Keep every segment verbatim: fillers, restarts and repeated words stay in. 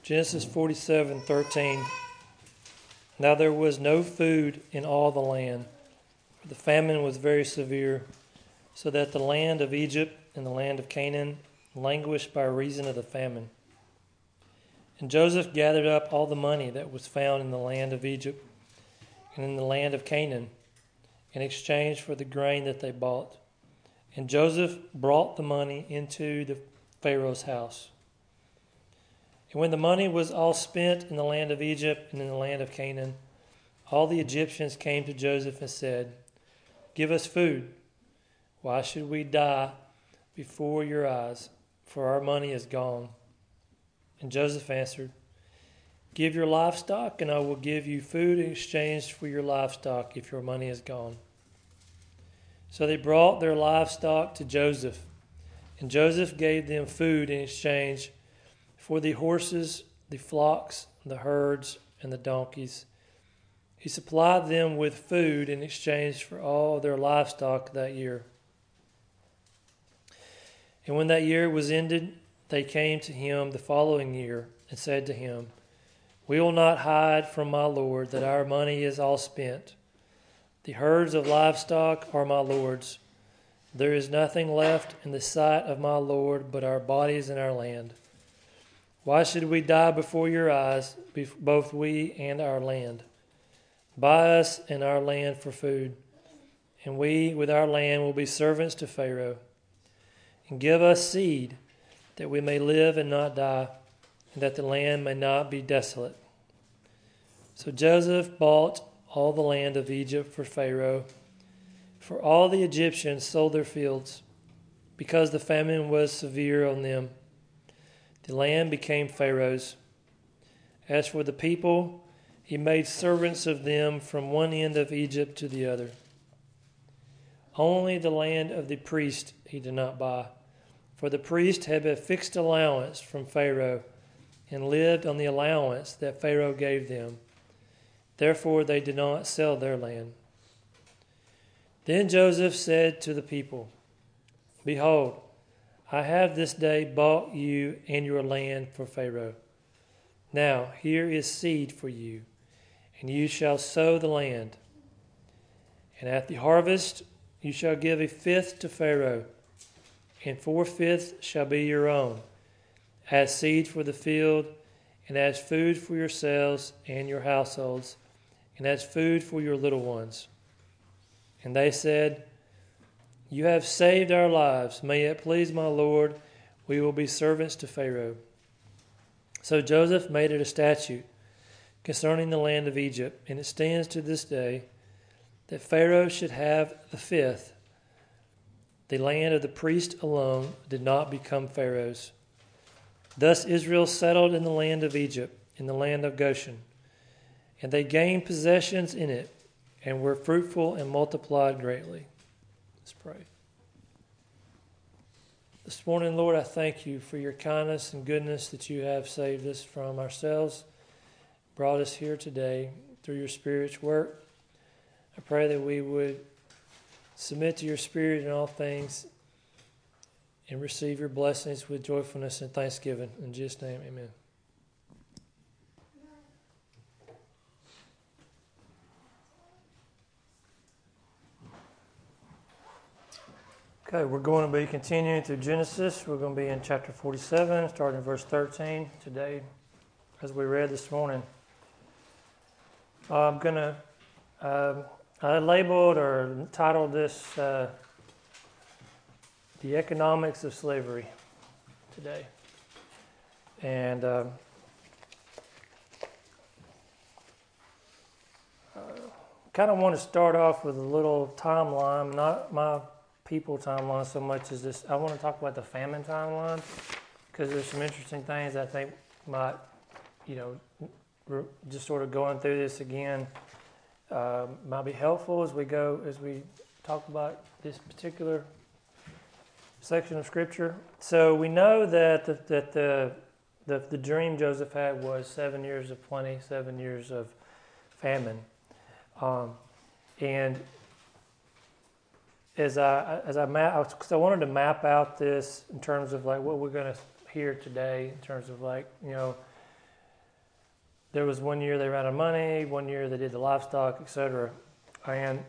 Genesis forty-seven thirteen. Now there was no food in all the land, for the famine was very severe, so that the land of Egypt and the land of Canaan languished by reason of the famine. And Joseph gathered up all the money that was found in the land of Egypt and in the land of Canaan in exchange for the grain that they bought. And Joseph brought the money into the Pharaoh's house. And when the money was all spent in the land of Egypt and in the land of Canaan, all the Egyptians came to Joseph and said, "Give us food. Why should we die before your eyes? For our money is gone." And Joseph answered, "Give your livestock, and I will give you food in exchange for your livestock if your money is gone." So they brought their livestock to Joseph, and Joseph gave them food in exchange for the horses, the flocks, the herds, and the donkeys. He supplied them with food in exchange for all their livestock that year. And when that year was ended, they came to him the following year and said to him, "We will not hide from my Lord that our money is all spent. The herds of livestock are my Lord's. There is nothing left in the sight of my Lord but our bodies and our land. Why should we die before your eyes, both we and our land? Buy us and our land for food, and we with our land will be servants to Pharaoh. And give us seed, that we may live and not die, and that the land may not be desolate." So Joseph bought all the land of Egypt for Pharaoh, for all the Egyptians sold their fields, because the famine was severe on them. The land became Pharaoh's. As for the people, he made servants of them from one end of Egypt to the other. Only the land of the priest he did not buy, for the priest had a fixed allowance from Pharaoh and lived on the allowance that Pharaoh gave them. Therefore they did not sell their land. Then Joseph said to the people, "Behold, I have this day bought you and your land for Pharaoh. Now here is seed for you, and you shall sow the land. And at the harvest you shall give a fifth to Pharaoh, and four-fifths shall be your own, as seed for the field, and as food for yourselves and your households, and as food for your little ones." And they said, "You have saved our lives. May it please my Lord, we will be servants to Pharaoh." So Joseph made it a statute concerning the land of Egypt, and it stands to this day, that Pharaoh should have the fifth. The land of the priest alone did not become Pharaoh's. Thus Israel settled in the land of Egypt, in the land of Goshen, and they gained possessions in it, and were fruitful and multiplied greatly. Let's pray. This morning, Lord, I thank you for your kindness and goodness that you have saved us from ourselves, brought us here today through your Spirit's work. I pray that we would submit to your Spirit in all things and receive your blessings with joyfulness and thanksgiving. In Jesus' name, amen. Okay, we're going to be continuing through Genesis. We're going to be in chapter forty-seven, starting in verse thirteen today, as we read this morning. Uh, I'm going to, uh, I labeled or titled this, uh, "The Economics of Slavery" today. And uh, uh, kind of want to start off with a little timeline, not my people timeline so much as this. I want to talk about the famine timeline, because there's some interesting things I think might, you know, re- just sort of going through this again uh, might be helpful as we go, as we talk about this particular section of Scripture. So we know that the, that the, the the dream Joseph had was seven years of plenty, seven years of famine, um, and As I as I map, because I wanted to map out this in terms of like what we're going to hear today, in terms of like, you know, there was one year they ran out of money, one year they did the livestock, et cetera. And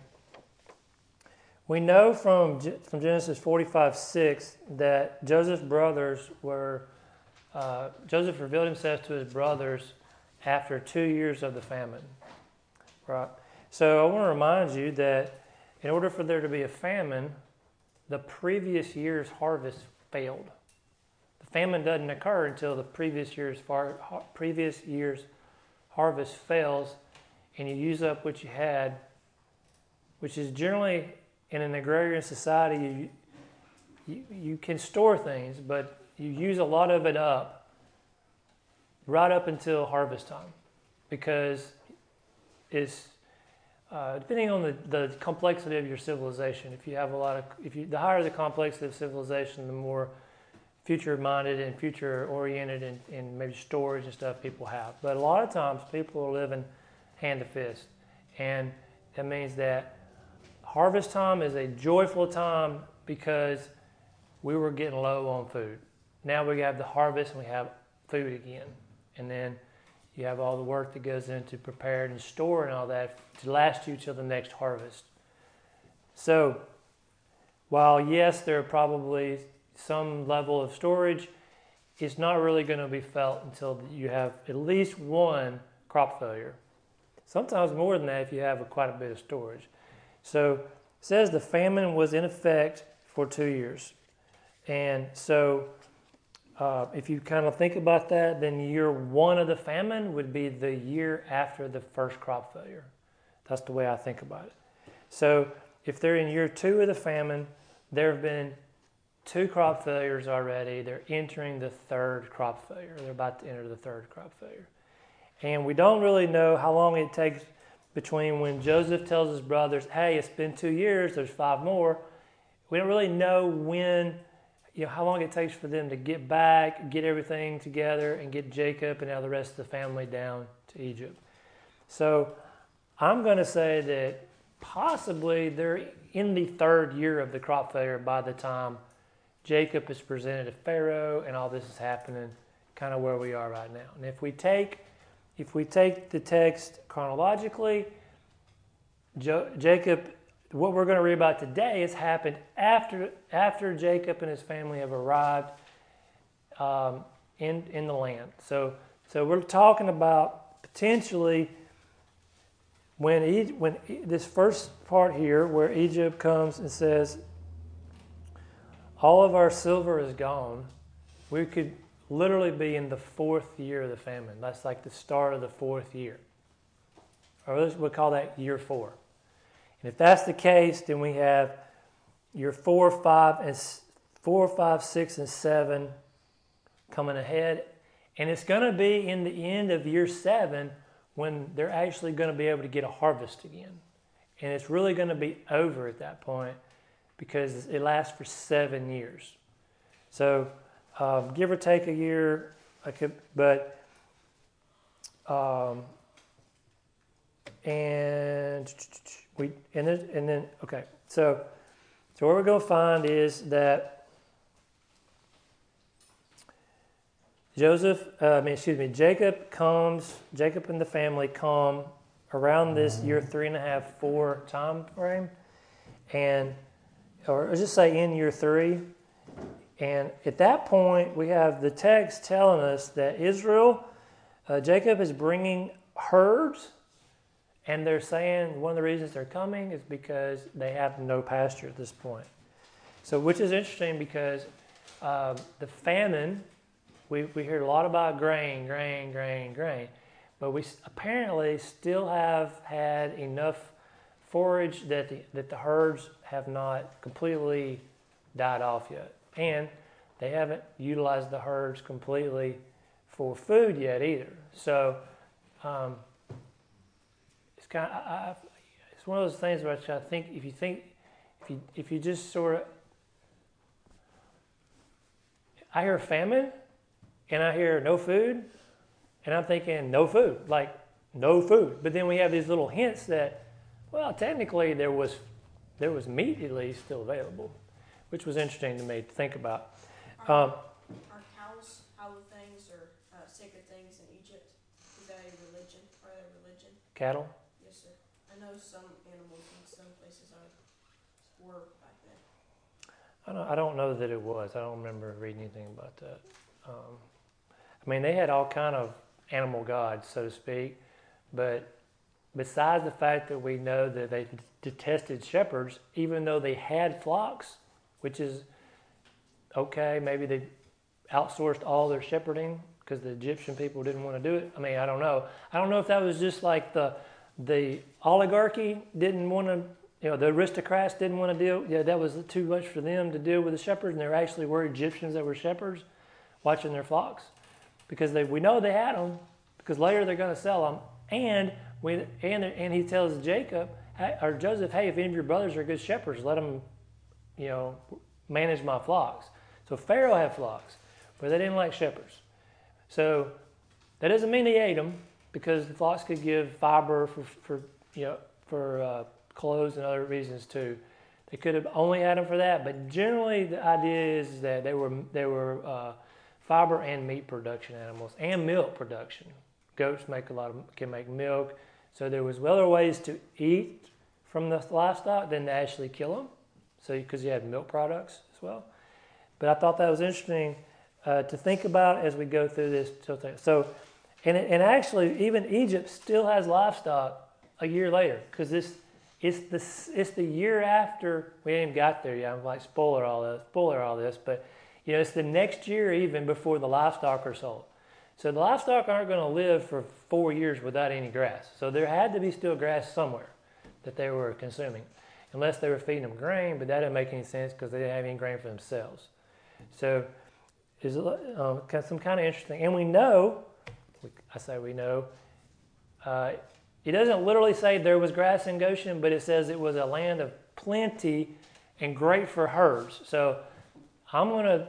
we know from from Genesis forty-five six that Joseph's brothers were, uh, Joseph revealed himself to his brothers after two years of the famine. Right? So I want to remind you that in order for there to be a famine, the previous year's harvest failed. The famine doesn't occur until the previous year's far, previous year's harvest fails, and you use up what you had, which is generally in an agrarian society, you, you, you can store things, but you use a lot of it up right up until harvest time, because it's uh, depending on the, the complexity of your civilization. If you have a lot of, if you, the higher the complexity of civilization, the more future-minded and future-oriented and, and maybe storage and stuff people have. But a lot of times people are living hand to fist. And that means that harvest time is a joyful time because we were getting low on food. Now we have the harvest and we have food again. And then you have all the work that goes into preparing and storing all that to last you till the next harvest. So while yes, there are probably some level of storage, it's not really going to be felt until you have at least one crop failure. Sometimes more than that if you have a, quite a bit of storage. So it says the famine was in effect for two years. And so uh, if you kind of think about that, then year one of the famine would be the year after the first crop failure. That's the way I think about it. So if they're in year two of the famine, there have been two crop failures already. They're entering the third crop failure. They're about to enter the third crop failure. And we don't really know how long it takes between when Joseph tells his brothers, hey, it's been two years, there's five more. We don't really know when, you know, how long it takes for them to get back, get everything together, and get Jacob and now the rest of the family down to Egypt. So I'm going to say that possibly they're in the third year of the crop failure by the time Jacob is presented to Pharaoh and all this is happening, kind of where we are right now. And if we take if we take the text chronologically, jo- Jacob, what we're going to read about today has happened after after Jacob and his family have arrived um, in in the land. So so we're talking about potentially when e- when e- this first part here where Egypt comes and says, all of our silver is gone, we could literally be in the fourth year of the famine. That's like the start of the fourth year. Or we'll call that year four. And if that's the case, then we have year four, five, and four, five, six, and seven coming ahead. And it's going to be in the end of year seven when they're actually going to be able to get a harvest again. And it's really going to be over at that point, because it lasts for seven years. So um, give or take a year, I could, but um, and we and then and then okay. So so what we're going to find is that Joseph, uh, I mean, excuse me, Jacob comes. Jacob and the family come around this year three and a half, four time frame, and or let's just say in year three. And at that point, we have the text telling us that Israel, uh, Jacob is bringing herds, and they're saying one of the reasons they're coming is because they have no pasture at this point. So, which is interesting because uh, the famine, we, we hear a lot about grain, grain, grain, grain, but we apparently still have had enough forage that the, that the herds have not completely died off yet. And they haven't utilized the herds completely for food yet either. So um, it's kind of, I, I, it's one of those things where I try to think, if you think, if you, if you just sort of, I hear famine and I hear no food and I'm thinking no food, like no food. But then we have these little hints that, well, technically there was there was meat at least still available, which was interesting to me to think about. Are, Um, are cows, hollow things, or uh, sacred things in Egypt? today religion? Are they religion? Cattle? Yes, sir. I know some animals in some places are were back then. I don't, I don't know that it was. I don't remember reading anything about that. Um, I mean, they had all kind of animal gods, so to speak, but besides the fact that we know that they detested shepherds, even though they had flocks, which is okay, maybe they outsourced all their shepherding because the Egyptian people didn't want to do it. I mean, I don't know. I don't know if that was just like the the oligarchy didn't want to, you know, the aristocrats didn't want to deal. Yeah, that was too much for them to deal with the shepherds, and there actually were Egyptians that were shepherds watching their flocks because they we know they had them because later they're going to sell them. And we and and he tells Jacob or Joseph, hey, if any of your brothers are good shepherds, let them, you know, manage my flocks. So Pharaoh had flocks, but they didn't like shepherds. So that doesn't mean he ate them because the flocks could give fiber for, for you know, for uh, clothes and other reasons too. They could have only had them for that, but generally the idea is that they were they were uh, fiber and meat production animals and milk production. Goats make a lot of can make milk, so there was other ways to eat from the livestock than to actually kill them. So because you had milk products as well. But I thought that was interesting uh, to think about as we go through this. So, and and actually, even Egypt still has livestock a year later because this it's the it's the year after we ain't even got there yet. I'm like spoiler all this, spoiler all this, but you know it's the next year even before the livestock are sold. So the livestock aren't going to live for four years without any grass. So there had to be still grass somewhere that they were consuming, unless they were feeding them grain. But that didn't make any sense because they didn't have any grain for themselves. So it's um, some kind of interesting. And we know, I say we know, uh, it doesn't literally say there was grass in Goshen, but it says it was a land of plenty and great for herds. So I'm going to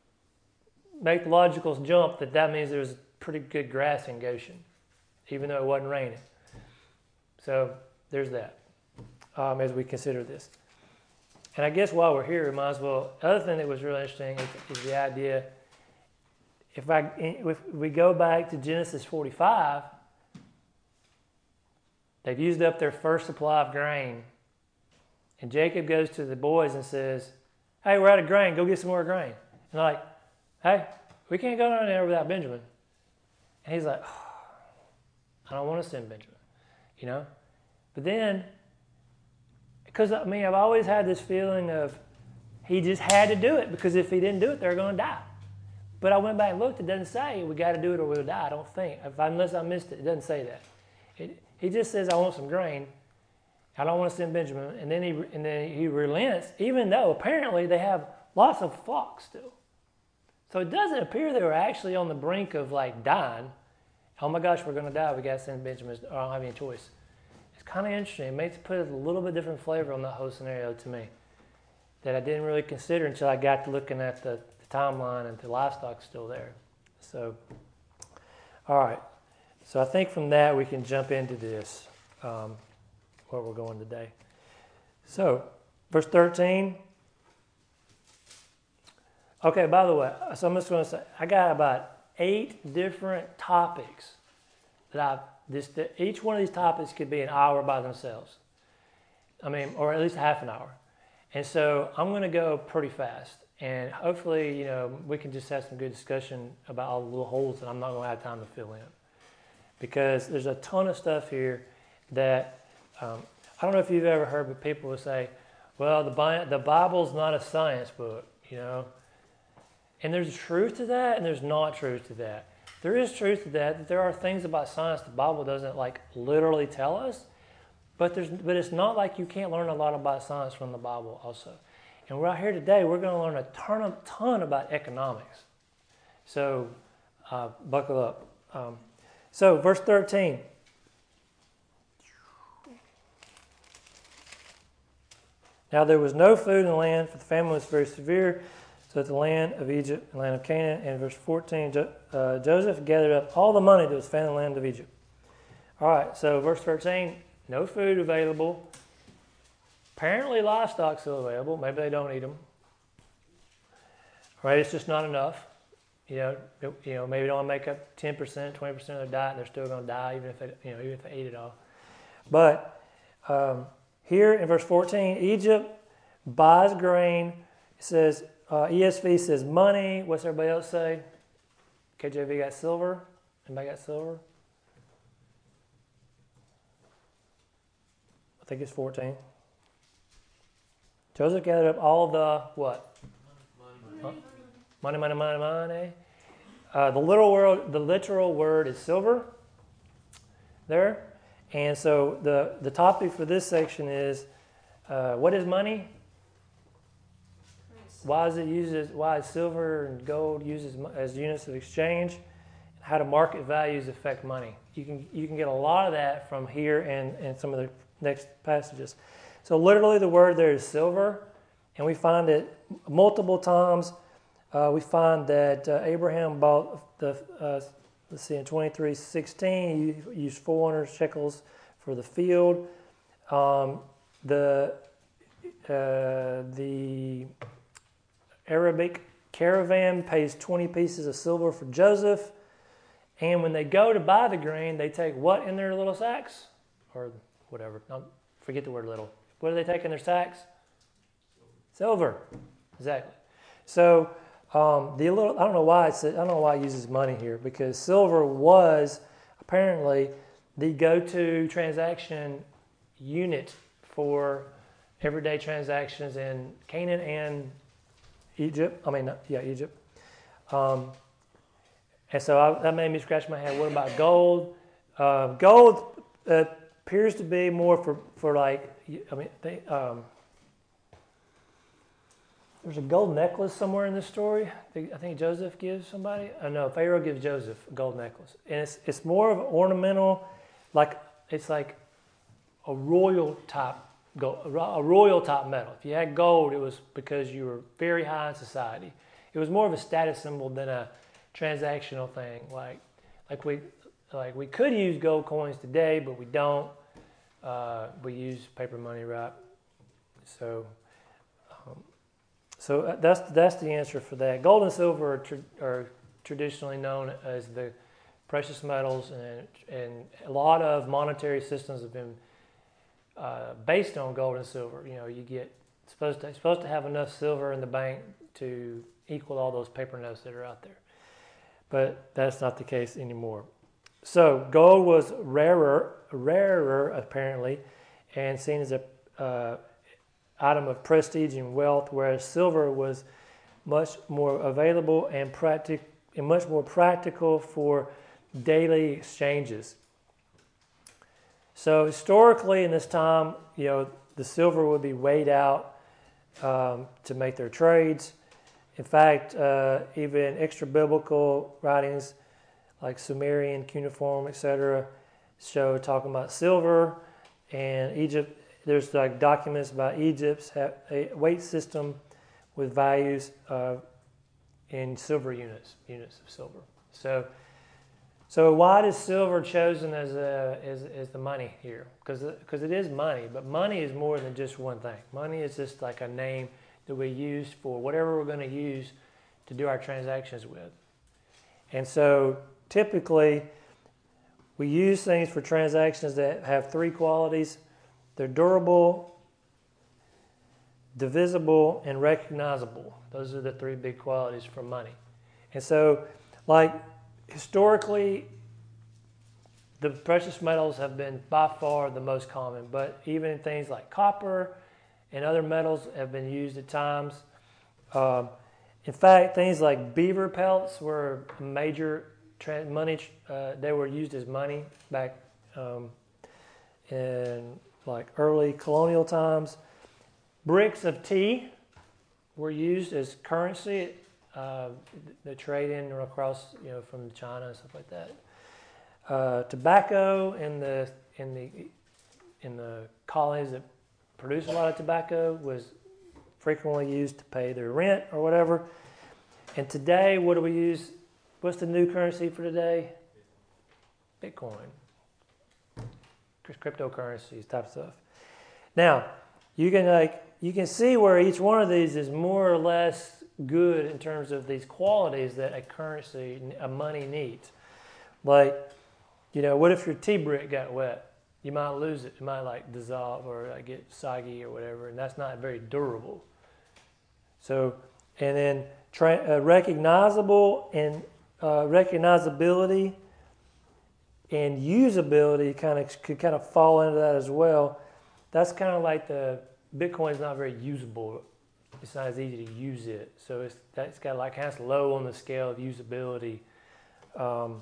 make the logical jump that that means there's pretty good grass in Goshen, even though it wasn't raining. So there's that um, as we consider this. And I guess while we're here, we might as well, the other thing that was really interesting is, is the idea, if, I, if we go back to Genesis forty-five, they've used up their first supply of grain. And Jacob goes to the boys and says, hey, we're out of grain, go get some more grain. And they're like, hey, we can't go down there without Benjamin. And he's like, oh, I don't want to send Benjamin, you know? But then, because I mean, I've always had this feeling of he just had to do it because if he didn't do it, they're going to die. But I went back and looked, it doesn't say we got to do it or we'll die, I don't think. If I, unless I missed it, it doesn't say that. It, he just says, I want some grain. I don't want to send Benjamin. And then he and then he relents, even though apparently they have lots of flocks still. So it doesn't appear they were actually on the brink of like dying. Oh my gosh, we're going to die. We got to send Benjamin. I don't have any choice. It's kind of interesting. It makes put a little bit different flavor on that whole scenario to me that I didn't really consider until I got to looking at the, the timeline and the livestock's still there. So, all right. So I think from that we can jump into this, um, where we're going today. So, verse thirteen. Okay, by the way, so I'm just going to say, I got about eight different topics that I've, this, that each one of these topics could be an hour by themselves. I mean, or at least half an hour. And so I'm going to go pretty fast. And hopefully, you know, we can just have some good discussion about all the little holes that I'm not going to have time to fill in. Because there's a ton of stuff here that, um, I don't know if you've ever heard, but people will say, well, the, the Bible's not a science book, you know. And there's truth to that, and there's not truth to that. There is truth to that, that there are things about science the Bible doesn't like literally tell us, but there's but it's not like you can't learn a lot about science from the Bible also. And right here today, we're going to learn a ton, ton about economics. So uh, buckle up. Um, so verse thirteen. Now there was no food in the land, for the famine was very severe. So at the land of Egypt, the land of Canaan, and verse fourteen, jo- uh, Joseph gathered up all the money that was found in the land of Egypt. All right, so verse thirteen, no food available. Apparently livestock still available. Maybe they don't eat them. Right, it's just not enough. You know, you know, maybe they only make up ten percent, twenty percent of their diet, and they're still going to die, even if they, you know, even if they eat it all. But um, here in verse fourteen, Egypt buys grain. It says uh, E S V says money. What's everybody else say? K J V got silver. Anybody got silver? I think it's fourteen. Joseph gathered up all the what? Money, money, money, money, money. Uh, the literal word, the literal word is silver. There, and so the the topic for this section is uh, what is money? Why is it used as, why is silver and gold used as, as units of exchange? How do market values affect money? You can you can get a lot of that from here and, and some of the next passages. So literally the word there is silver, and we find it multiple times. Uh, we find that uh, Abraham bought the, uh, let's see, in twenty-three sixteen, he used four hundred shekels for the field. Um, the uh, the Arabic caravan pays twenty pieces of silver for Joseph. And when they go to buy the grain, they take what in their little sacks? Or whatever. Don't forget the word little. What do they take in their sacks? Silver. Exactly. So um, the little, I don't know why it's, I don't know why it uses money here, because silver was apparently the go-to transaction unit for everyday transactions in Canaan and Egypt. I mean, yeah, Egypt. Um, and so I, that made me scratch my head. What about gold? Uh, gold uh, appears to be more for, for like, I mean, they, um, there's a gold necklace somewhere in this story. I think Joseph gives somebody. Oh no, Pharaoh gives Joseph a gold necklace, and it's it's more of an ornamental, like it's like a royal type gold, a royal type metal. If you had gold, it was because you were very high in society. It was more of a status symbol than a transactional thing. Like like we like we could use gold coins today, but we don't. Uh, we use paper money, right? So. Um, So that's that's the answer for that. Gold and silver are, tra- are traditionally known as the precious metals, and and a lot of monetary systems have been uh, based on gold and silver. You know, you get supposed to supposed to have enough silver in the bank to equal all those paper notes that are out there, but that's not the case anymore. So gold was rarer, rarer apparently, and seen as a uh, item of prestige and wealth, whereas silver was much more available and practic and much more practical for daily exchanges. So historically, in this time, you know, the silver would be weighed out um, to make their trades. In fact, uh, even extra biblical writings like Sumerian, cuneiform, et cetera, show talking about silver, and Egypt. There's like documents about Egypt's a weight system with values uh, in silver units, units of silver. So, so why is silver chosen as a as, as the money here? Because because it is money, but money is more than just one thing. Money is just like a name that we use for whatever we're going to use to do our transactions with. And so typically, we use things for transactions that have three qualities. They're durable, divisible, and recognizable. Those are the three big qualities for money. And so, like, historically, the precious metals have been by far the most common, but even things like copper and other metals have been used at times. Um, in fact, things like beaver pelts were major tra- money. Uh, they were used as money back um, in like early colonial times. Bricks of tea were used as currency. Uh, the trade in or across, you know, from China and stuff like that. Uh, tobacco in the in the in the colonies that produced a lot of tobacco was frequently used to pay their rent or whatever. And today, what do we use? What's the new currency for today? Bitcoin. Cryptocurrencies type stuff. Now, you can like you can see where each one of these is more or less good in terms of these qualities that a currency, a money needs. Like, you know, what if your tea brick got wet? You might lose it. It might like dissolve or like get soggy or whatever, and that's not very durable. So, and then tra- uh, recognizable and uh, recognizability and usability kind of could kind of fall into that as well. That's kind of like the Bitcoin is not very usable. It's not as easy to use it, so it's that's got like kind of low on the scale of usability. Um,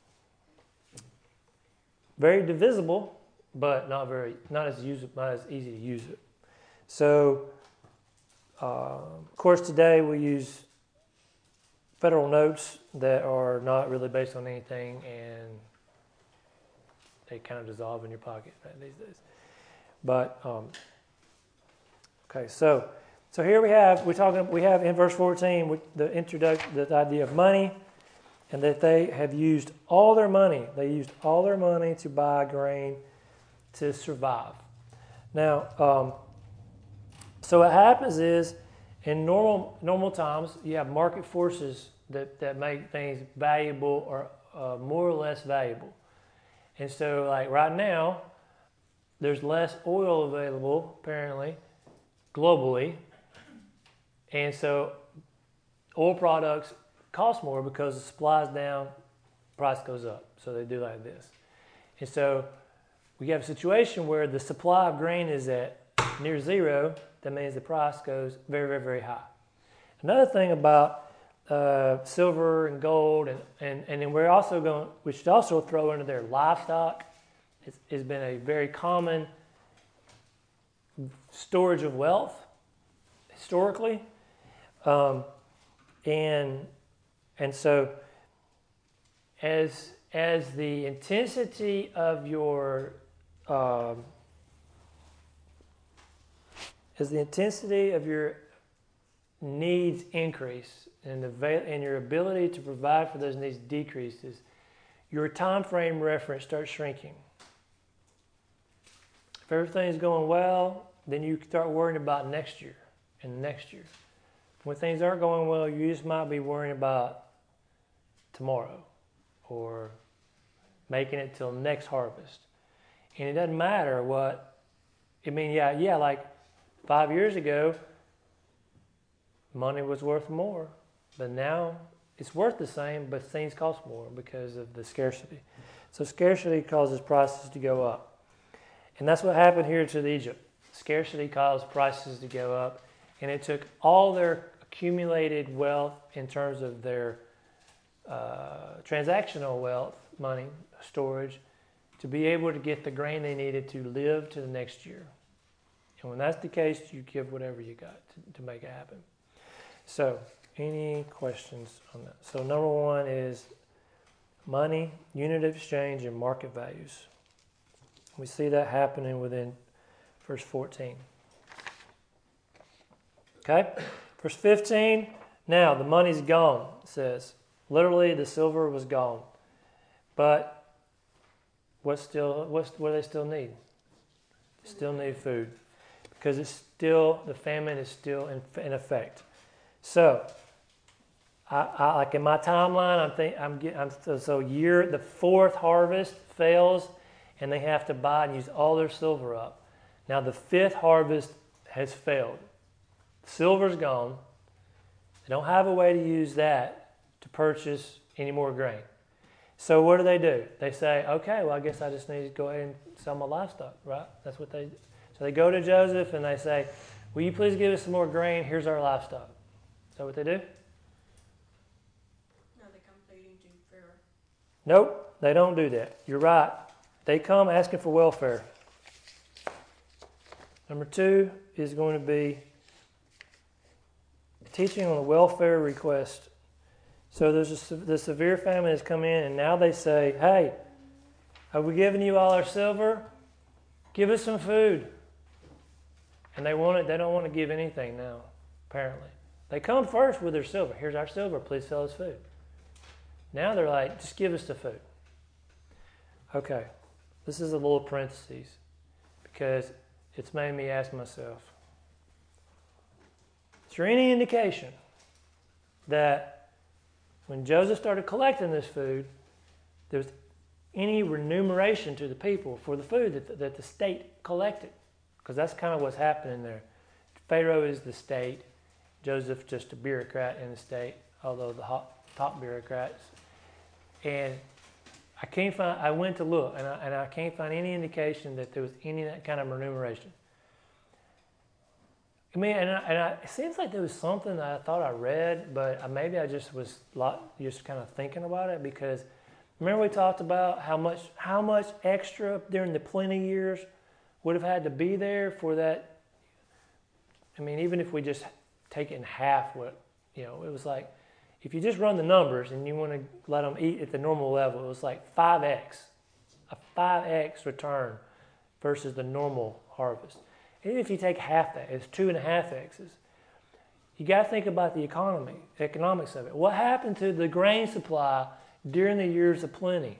very divisible, but not very not as use not as easy to use it. So, uh, of course, today we use federal notes that are not really based on anything, and they kind of dissolve in your pocket these days. But um, okay, so so here we have we're talking we have in verse fourteen the introduction, the idea of money, and that they have used all their money. They used all their money to buy grain to survive. Now, um, so what happens is in normal normal times you have market forces that that make things valuable or uh, more or less valuable. And so, like right now, there's less oil available, apparently, globally. And so, oil products cost more because the supply's down, price goes up. So they do like this. And so, we have a situation where the supply of grain is at near zero. That means the price goes very, very, very high. Another thing about uh, silver and gold, and, and, and then we're also going, we should also throw into their livestock. It's, it's been a very common storage of wealth historically. Um, and and so as as the intensity of your um, as the intensity of your needs increase and the and your ability to provide for those needs decreases, your time frame reference starts shrinking. If everything's going well, then you start worrying about next year and next year. When things aren't going well, you just might be worrying about tomorrow or making it till next harvest. And it doesn't matter what, I mean, yeah, yeah, like five years ago, money was worth more, but now it's worth the same, but things cost more because of the scarcity. So scarcity causes prices to go up. And that's what happened here to Egypt. Scarcity caused prices to go up, and it took all their accumulated wealth in terms of their uh, transactional wealth, money, storage, to be able to get the grain they needed to live to the next year. And when that's the case, you give whatever you got to, to make it happen. So, any questions on that? So, number one is money, unit of exchange, and market values. We see that happening within verse fourteen. Okay? Verse fifteen, now the money's gone, it says. Literally, the silver was gone. But what still? What's, what do they still need? They still need food. Because it's still, the famine is still in, in effect. So, I, I, like in my timeline, I'm think I'm getting I'm, so, so year the fourth harvest fails, and they have to buy and use all their silver up. Now the fifth harvest has failed. Silver's gone. They don't have a way to use that to purchase any more grain. So what do they do? They say, okay, well I guess I just need to go ahead and sell my livestock, right? That's what they do. So they go to Joseph and they say, will you please give us some more grain? Here's our livestock. Is that what they do? No, they come pleading to Pharaoh. Nope, they don't do that. You're right. They come asking for welfare. Number two is going to be teaching on the welfare request. So there's a, the severe famine has come in, and now they say, hey, have we given you all our silver? Give us some food. And they want it. They don't want to give anything now, apparently. They come first with their silver. Here's our silver. Please sell us food. Now they're like, just give us the food. Okay. This is a little parentheses because it's made me ask myself, is there any indication that when Joseph started collecting this food, there was any remuneration to the people for the food that the, that the state collected, because that's kind of what's happening there. Pharaoh is the state, Joseph just a bureaucrat in the state, although the hot, top bureaucrats. And I can't find. I went to look, and I, and I can't find any indication that there was any that kind of remuneration. I mean, and, I, and I, it seems like there was something that I thought I read, but maybe I just was lot, just kind of thinking about it, because remember we talked about how much how much extra during the plenty years would have had to be there for that. I mean, even if we just take it in half, what you know, it was like, if you just run the numbers and you want to let them eat at the normal level, it was like five x, a five x return versus the normal harvest. Even if you take half that, it's two and a half x's. You got to think about the economy, economics of it. What happened to the grain supply during the years of plenty?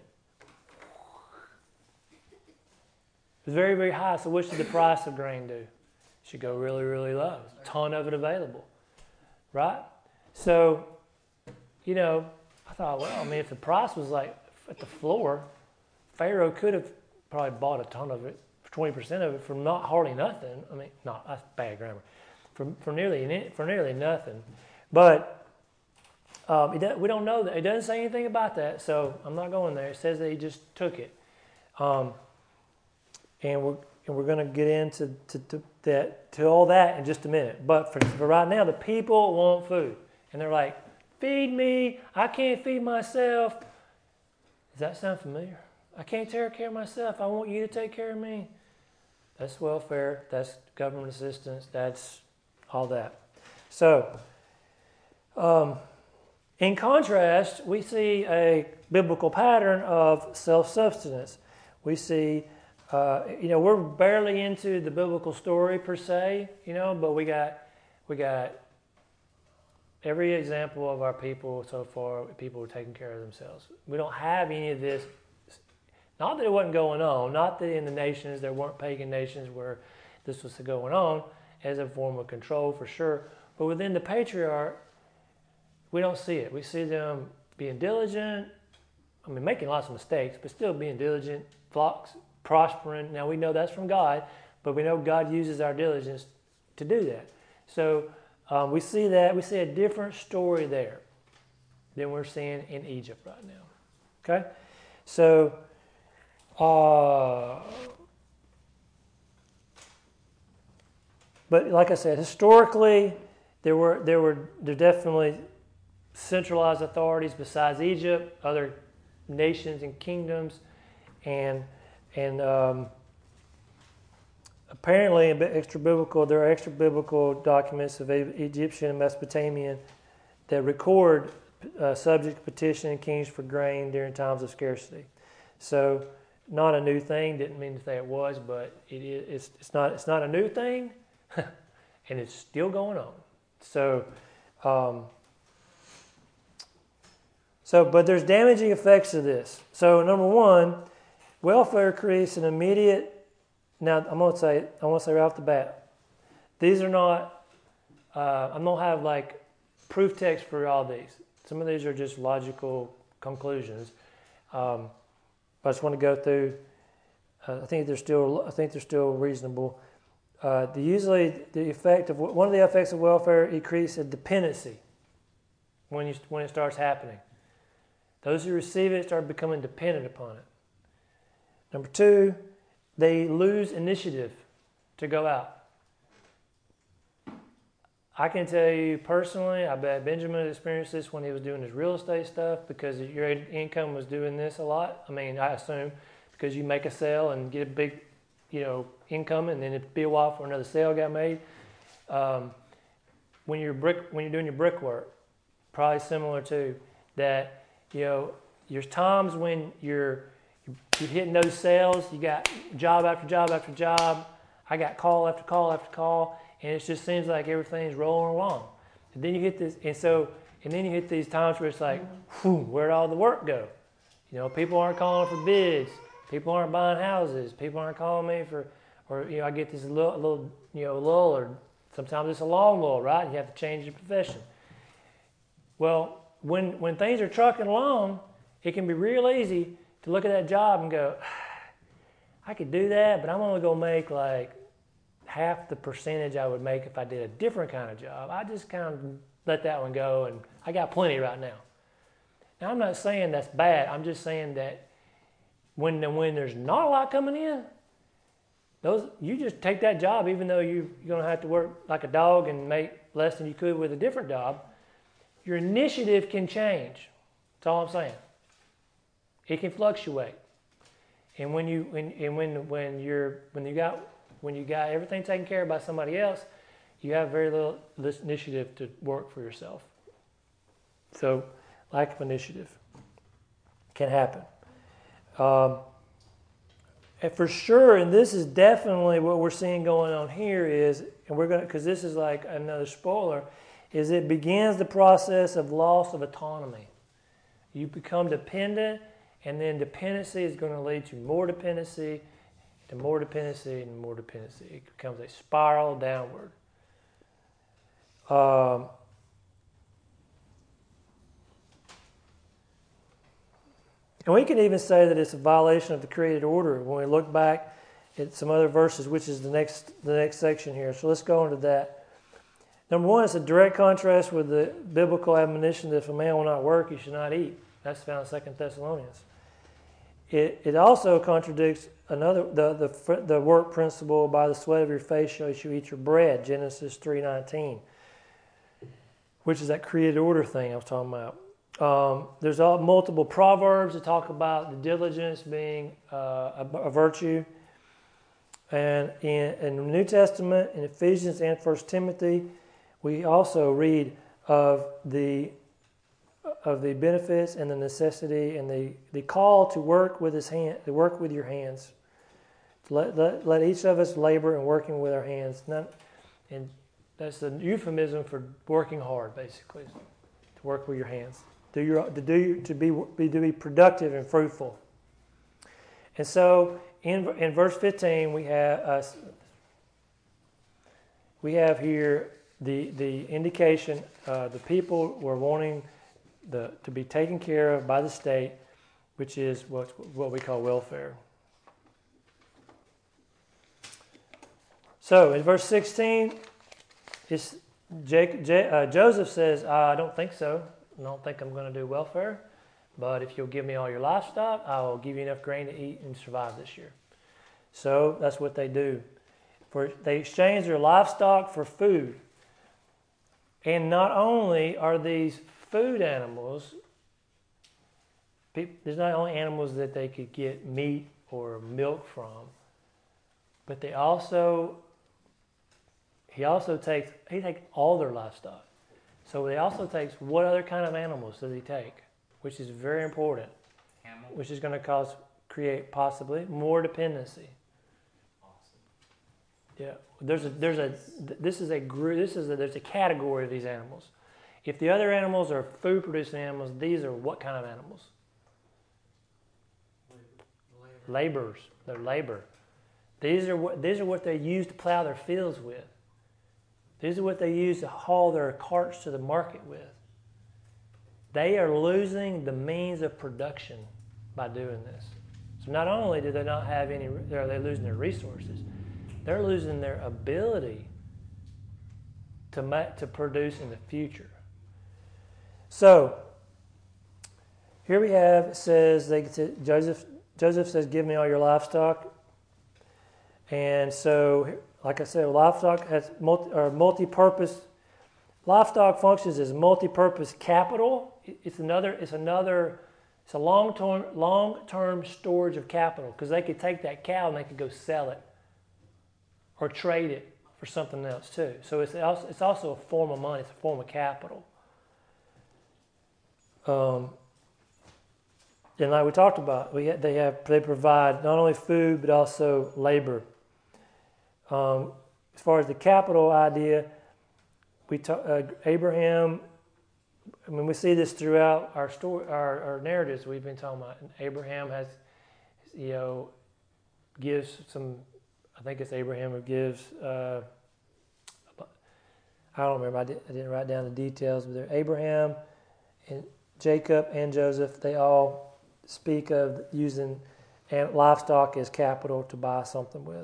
It was very, very high. So what should the price of grain do? It should go really, really low. A ton of it available, right? So, you know, I thought, well, I mean, if the price was like at the floor, Pharaoh could have probably bought a ton of it, twenty percent of it, for not hardly nothing. I mean, not that's bad grammar, for for nearly for nearly nothing. But um, it, we don't know that. It doesn't say anything about that, so I'm not going there. It says that he just took it, um, and we're and we're going to get into to, to that to all that in just a minute. But for, for right now, the people want food, and they're like, "Feed me! I can't feed myself." Does that sound familiar? I can't take care of myself. I want you to take care of me. That's welfare. That's government assistance. That's all that. So, um, in contrast, we see a biblical pattern of self-sustenance. We see, uh, you know, we're barely into the biblical story per se, you know, but we got, we got every example of our people so far. People are taking care of themselves. We don't have any of this. Not that it wasn't going on, not that in the nations there weren't pagan nations where this was going on as a form of control for sure. But within the patriarch, we don't see it. We see them being diligent, I mean, making lots of mistakes, but still being diligent, flocks prospering. Now we know that's from God, but we know God uses our diligence to do that. So um, we see that, we see a different story there than we're seeing in Egypt right now. Okay? So, Uh, but like I said, historically, there were there were there definitely centralized authorities besides Egypt, other nations and kingdoms, and and um, apparently, a bit extra biblical. There are extra biblical documents of Egyptian and Mesopotamian that record uh, subject petition and kings for grain during times of scarcity. So. Not a new thing. Didn't mean to say it was, but it is. It's, it's not. It's not a new thing, and it's still going on. So, um, so, but there's damaging effects of this. So, number one, welfare creates an immediate. Now, I'm going to say. I want to say right off the bat, these are not. Uh, I'm going to have like proof text for all these. Some of these are just logical conclusions. Um, I just want to go through. Uh, I think they're still. I think they're still reasonable. Uh, the usually the effect of one of the effects of welfare increase a dependency when you when it starts happening. Those who receive it start becoming dependent upon it. Number two, they lose initiative to go out. I can tell you personally, I bet Benjamin experienced this when he was doing his real estate stuff, because your income was doing this a lot. I mean, I assume because you make a sale and get a big, you know, income, and then it'd be a while for another sale got made. Um, when you're brick, when you're doing your brickwork, probably similar to that. You know, there's times when you're you're hitting those sales. You got job after job after job. I got call after call after call. And it just seems like everything's rolling along. And then you hit this, and so, and then you hit these times where it's like, whew, where'd all the work go? You know, people aren't calling for bids. People aren't buying houses. People aren't calling me for, or, you know, I get this little, little you know, lull, or sometimes it's a long lull, right? You have to change your profession. Well, when when things are trucking along, it can be real easy to look at that job and go, I could do that, but I'm only going to make like half the percentage I would make if I did a different kind of job. I just kind of let that one go, and I got plenty right now. Now, I'm not saying that's bad. I'm just saying that when when there's not a lot coming in, those you just take that job, even though you, you're going to have to work like a dog and make less than you could with a different job. Your initiative can change. That's all I'm saying. It can fluctuate. And when you when and when when you're when you got when you got everything taken care of by somebody else, you have very little initiative to work for yourself. So, lack of initiative can happen. Um, and for sure, and this is definitely what we're seeing going on here is, and we're going to, because this is like another spoiler, is it begins the process of loss of autonomy. You become dependent, and then dependency is going to lead to more dependency, to more dependency, and more dependency. It becomes a spiral downward. Um, And we can even say that it's a violation of the created order when we look back at some other verses, which is the next the next section here. So let's go into that. Number one, it's a direct contrast with the biblical admonition that if a man will not work, he should not eat. That's found in Second Thessalonians. It it also contradicts another the the the work principle, by the sweat of your face shall you eat your bread, Genesis three nineteen, which is that created order thing I was talking about. Um, there's all, multiple proverbs that talk about the diligence being uh, a, a virtue. And in, in the New Testament, in Ephesians and First Timothy, we also read of the of the benefits and the necessity and the, the call to work with his hand, to work with your hands. Let, let, let each of us labor in working with our hands. Not, and that's the euphemism for working hard, basically, to work with your hands. Do your, to do to be, be to be productive and fruitful. And so in in verse fifteen we have uh, we have here the the indication uh, the people were wanting the to be taken care of by the state, which is what what we call welfare. So in verse sixteen, it's Jake, J, uh, Joseph says, "I don't think so. I don't think I'm going to do welfare, but if you'll give me all your livestock, I will give you enough grain to eat and survive this year." So that's what they do. For they exchange their livestock for food. And not only are these food animals, there's not only animals that they could get meat or milk from, but they also, he also takes, he takes all their livestock. So he also takes, what other kind of animals does he take? Which is very important. Camel. Which is going to cause, create possibly more dependency. Awesome. Yeah, there's a there's a this is a group. This is a, there's a category of these animals. If the other animals are food producing animals, these are what kind of animals? Labor. Laborers. They're labor. These are what these are what they use to plow their fields with. These are what they use to haul their carts to the market with. They are losing the means of production by doing this. So not only do they not have any, are they losing their resources, they're losing their ability to ma- to produce in the future. So here we have, it says, they Joseph Joseph says, "Give me all your livestock." And so, like I said, livestock has multi, or multi-purpose. Livestock functions as multi-purpose capital. It's another. It's another. It's a long-term, long-term storage of capital, because they could take that cow and they could go sell it, or trade it for something else too. So it's also it's also a form of money. It's a form of capital. Um, and like we talked about, we they have they provide not only food but also labor. Um, as far as the capital idea, we talk, uh, Abraham. I mean, we see this throughout our story, our, our narratives we've been talking about. And Abraham has, you know, gives some. I think it's Abraham who gives. Uh, I don't remember. I, did, I didn't write down the details, but there, Abraham and Jacob and Joseph, they all speak of using and livestock as capital to buy something with.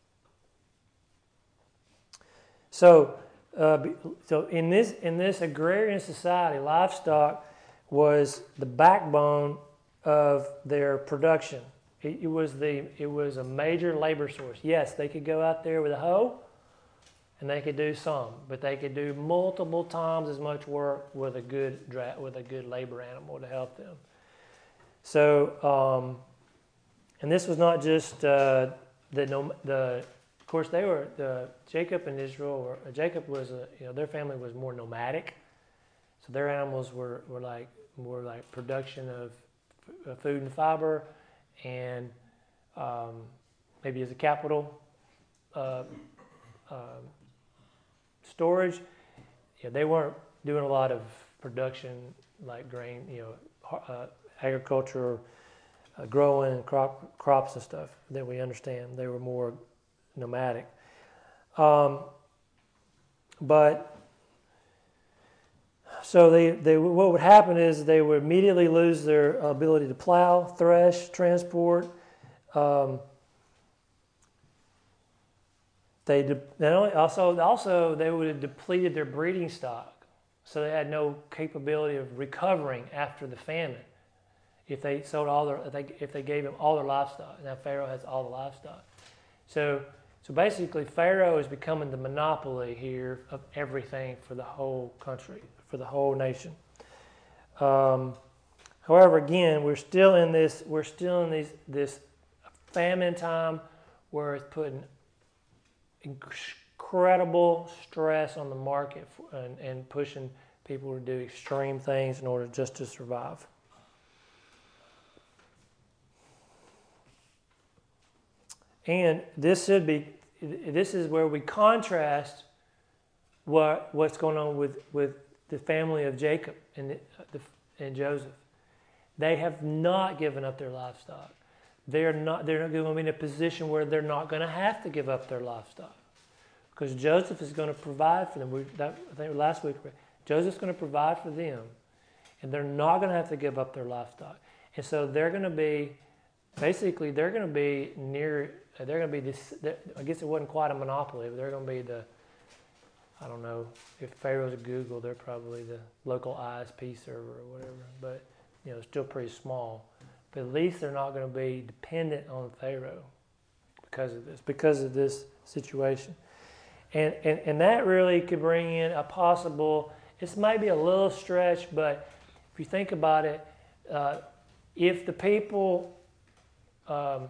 So, uh, so in this in this agrarian society, livestock was the backbone of their production. It, it was the it was a major labor source. Yes, they could go out there with a hoe, and they could do some, but they could do multiple times as much work with a good dra- with a good labor animal to help them. So, um, and this was not just uh, the the. Of course, they were the Jacob and Israel. Or Jacob was a you know their family was more nomadic, so their animals were, were like more like production of f- food and fiber, and um, maybe as a capital uh, um, storage. Yeah, they weren't doing a lot of production like grain, you know, uh, agriculture, uh, growing crop crops and stuff that we understand. They were more nomadic. Um, but so they, they what would happen is they would immediately lose their ability to plow, thresh, transport. Um, they de- not only, also also they would have depleted their breeding stock, so they had no capability of recovering after the famine. If they sold all their, if they, if they gave them all their livestock. Now Pharaoh has all the livestock. So So basically, Pharaoh is becoming the monopoly here of everything for the whole country, for the whole nation. Um, however, again, we're still in this. We're still in these, this famine time where it's putting incredible stress on the market for, and, and pushing people to do extreme things in order just to survive. And this should be, this is where we contrast what what's going on with, with the family of Jacob and, the, the, and Joseph. They have not given up their livestock. They're not. They're going to be in a position where they're not going to have to give up their livestock, because Joseph is going to provide for them. We, that, I think last week, Joseph's going to provide for them, and they're not going to have to give up their livestock. And so they're going to be, basically, they're going to be near. They're going to be this. I guess it wasn't quite a monopoly, but they're going to be the. I don't know if Pharaoh's a Google, they're probably the local I S P server or whatever. But you know, still pretty small. But at least they're not going to be dependent on Pharaoh because of this, because of this situation. And, and and that really could bring in a possible, it's maybe a little stretch, but if you think about it, uh, if the people, um,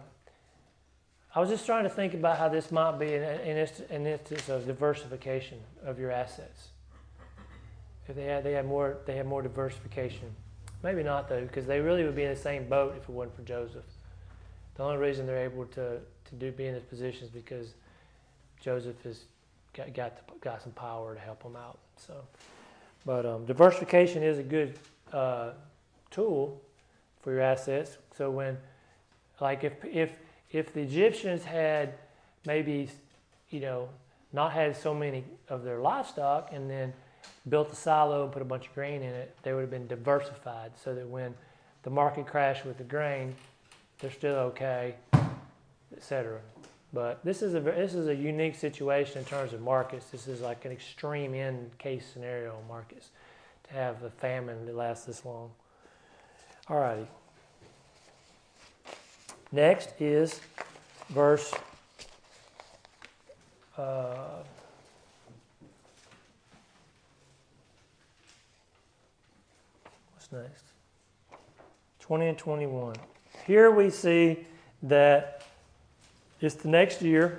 I was just trying to think about how this might be an, an instance of diversification of your assets. If they had, they had more, they had more diversification. Maybe not though, because they really would be in the same boat if it wasn't for Joseph. The only reason they're able to, to do be in this position is because Joseph has got got, to, got some power to help them out. So, but um, diversification is a good uh, tool for your assets. So when, like if if if the Egyptians had maybe, you know, not had so many of their livestock and then built a silo and put a bunch of grain in it, they would have been diversified so that when the market crashed with the grain, they're still okay, et cetera. But this is a this is a unique situation in terms of markets. This is like an extreme end case scenario in markets to have a famine that lasts this long. All righty. Next is verse uh, what's next? twenty and twenty-one. Here we see that it's the next year,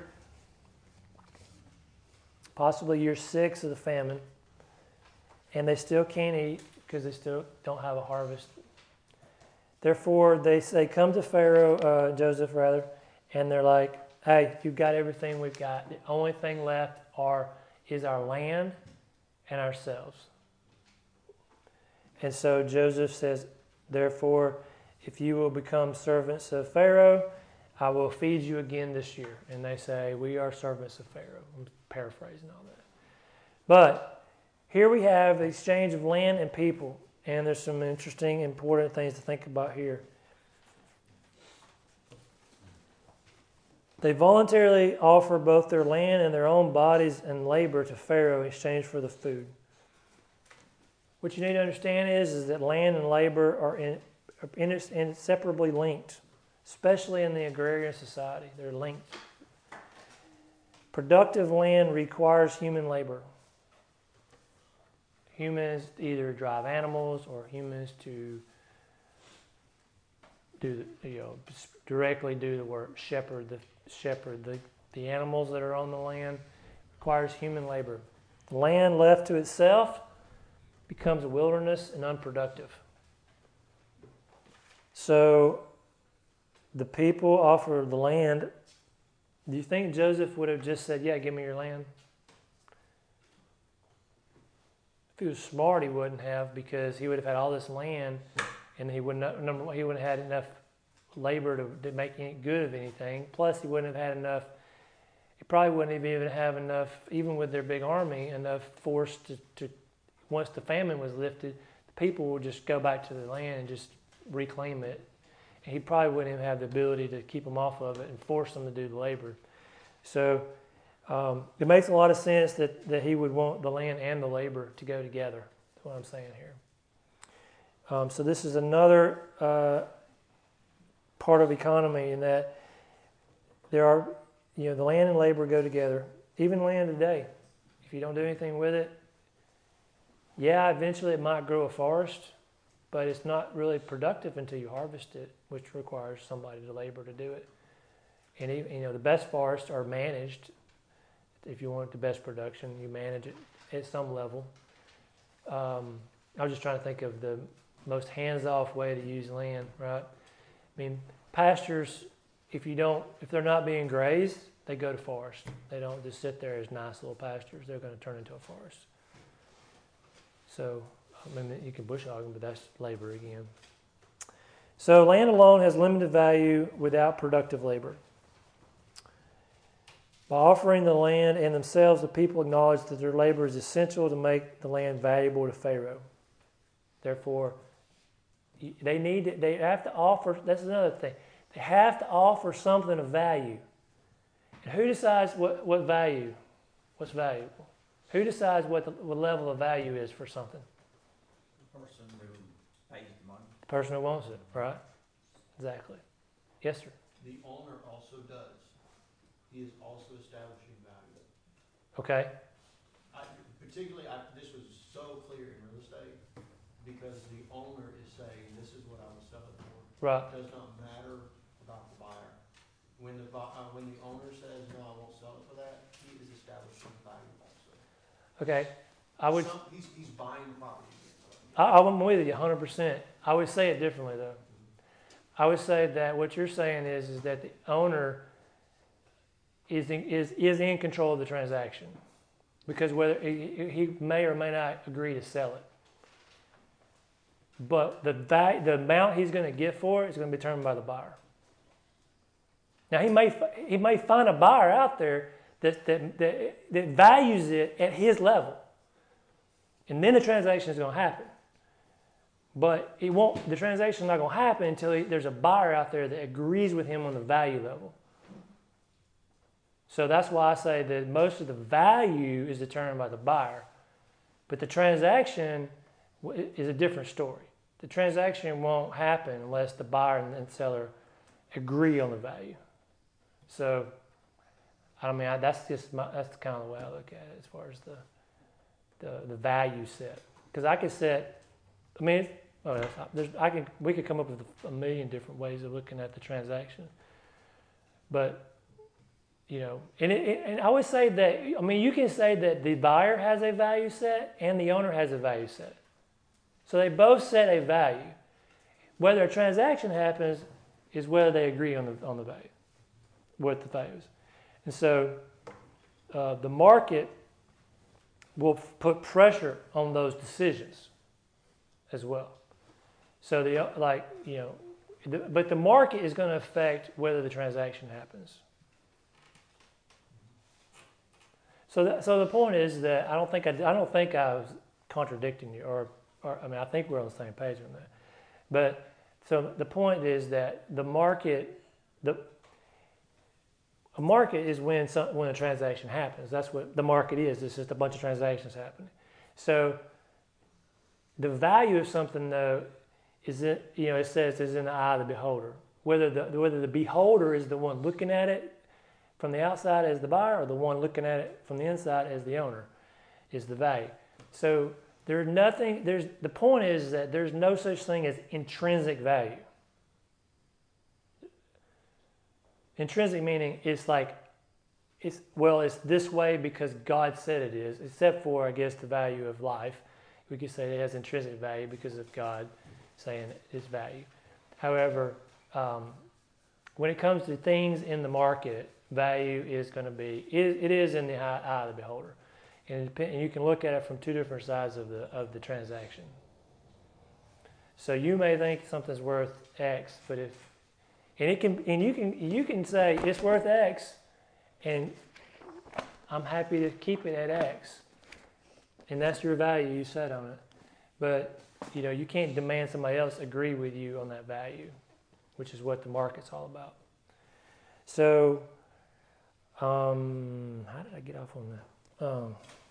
possibly year six of the famine, and they still can't eat because they still don't have a harvest. Therefore, they say, come to Pharaoh, uh, Joseph rather, and they're like, hey, you've got everything we've got. The only thing left are is our land and ourselves. And so Joseph says, therefore, if you will become servants of Pharaoh, I will feed you again this year. And they say, we are servants of Pharaoh. I'm paraphrasing all that. But here we have the exchange of land and people. and there's some interesting, important things to think about here. They voluntarily offer both their land and their own bodies and labor to Pharaoh in exchange for the food. What you need to understand is, is that land and labor are in, in, inseparably linked, especially in the agrarian society. They're linked. Productive land requires human labor. Humans either drive animals or humans to do the, you know, directly do the work, shepherd the shepherd the, the animals that are on the land. Requires human labor. Land left to itself becomes a wilderness and unproductive. So the people offer the land. Do you think Joseph would have just said, yeah, give me your land? If he was smart, he wouldn't have, because he would have had all this land, and he wouldn't number he wouldn't have had enough labor to, to make any good of anything. Plus, he wouldn't have had enough. He probably wouldn't even have enough, even with their big army, enough force to, to once the famine was lifted, the people would just go back to the land and just reclaim it. And he probably wouldn't even have the ability to keep them off of it and force them to do the labor. So um, it makes a lot of sense that, that he would want the land and the labor to go together. That's what I'm saying here. Um, so this is another uh, part of economy in that there are, you know, the land and labor go together. Even land today, if you don't do anything with it, yeah, eventually it might grow a forest, but it's not really productive until you harvest it, which requires somebody to labor to do it. And even, you know, the best forests are managed. If you want the best production, you manage it at some level. Um, I was just trying to think of the most hands-off way to use land, right? I mean, pastures, if you don't, if they're not being grazed, they go to forest. They don't just sit there as nice little pastures. They're going to turn into a forest. So, I mean, you can bush hog them, but that's labor again. So, land alone has limited value without productive labor. By offering the land and themselves, the people acknowledge that their labor is essential to make the land valuable to Pharaoh. Therefore, they need to, they have to offer, that's another thing, they have to offer something of value. And who decides what, what value, what's valuable? Who decides what the what level of value is for something? The person who pays the money. The person who wants it, right? Exactly. Yes, sir. The owner also does. He is also establishing value. Okay. I, particularly, I, this was so clear in real estate because the owner is saying, this is what I will sell it for. Right. It does not matter about the buyer. When the, bu- uh, when the owner says, no, I won't sell it for that, he is establishing value also. Okay. I would. Some, he's, he's buying the property. I, I'm with you one hundred percent. I would say it differently, though. I would say that what you're saying is, is that the owner is in, is, is in control of the transaction. Because whether he, he may or may not agree to sell it. But the value, the amount he's going to get for it is going to be determined by the buyer. Now, he may he may find a buyer out there that, that, that, that values it at his level. And then the transaction is going to happen. But it won't. The transaction is not going to happen until he, there's a buyer out there that agrees with him on the value level. So that's why I say that most of the value is determined by the buyer. But the transaction is a different story. The transaction won't happen unless the buyer and the seller agree on the value. So, I mean, I, that's just my, that's kind of the way I look at it as far as the the, the value set. Because I could set, I mean, oh, there's, I can we could come up with a million different ways of looking at the transaction. But you know, and, it, and I always say that, I mean, you can say that the buyer has a value set and the owner has a value set. So they both set a value. Whether a transaction happens is whether they agree on the on the value, what the value is. And so uh, the market will f- put pressure on those decisions as well. So the like you know, the, but the market is going to affect whether the transaction happens. So, that, so the point is that I don't think I, I don't think I was contradicting you or or I mean, I think we're on the same page on that. But so the point is that the market, the a market is when some, when a transaction happens. That's what the market is. It's just a bunch of transactions happening. So the value of something, though, is it, you know, it says is in the eye of the beholder. Whether the whether the beholder is the one looking at it from the outside as the buyer, or the one looking at it from the inside as the owner, is the value. So there's nothing. There's the point is that there's no such thing as intrinsic value. Intrinsic meaning it's like, it's well, it's this way because God said it is, except for, I guess, the value of life. We could say it has intrinsic value because of God saying its value. However, um, when it comes to things in the market, value is going to be, it, it is in the eye, eye of the beholder. And, it depend, and you can look at it from two different sides of the of the transaction. So you may think something's worth X, but if And it can, and you can, you can say it's worth X, and I'm happy to keep it at X, and that's your value you set on it. But you know, you can't demand somebody else agree with you on that value, which is what the market's all about. So, um, how did I get off on that? Um,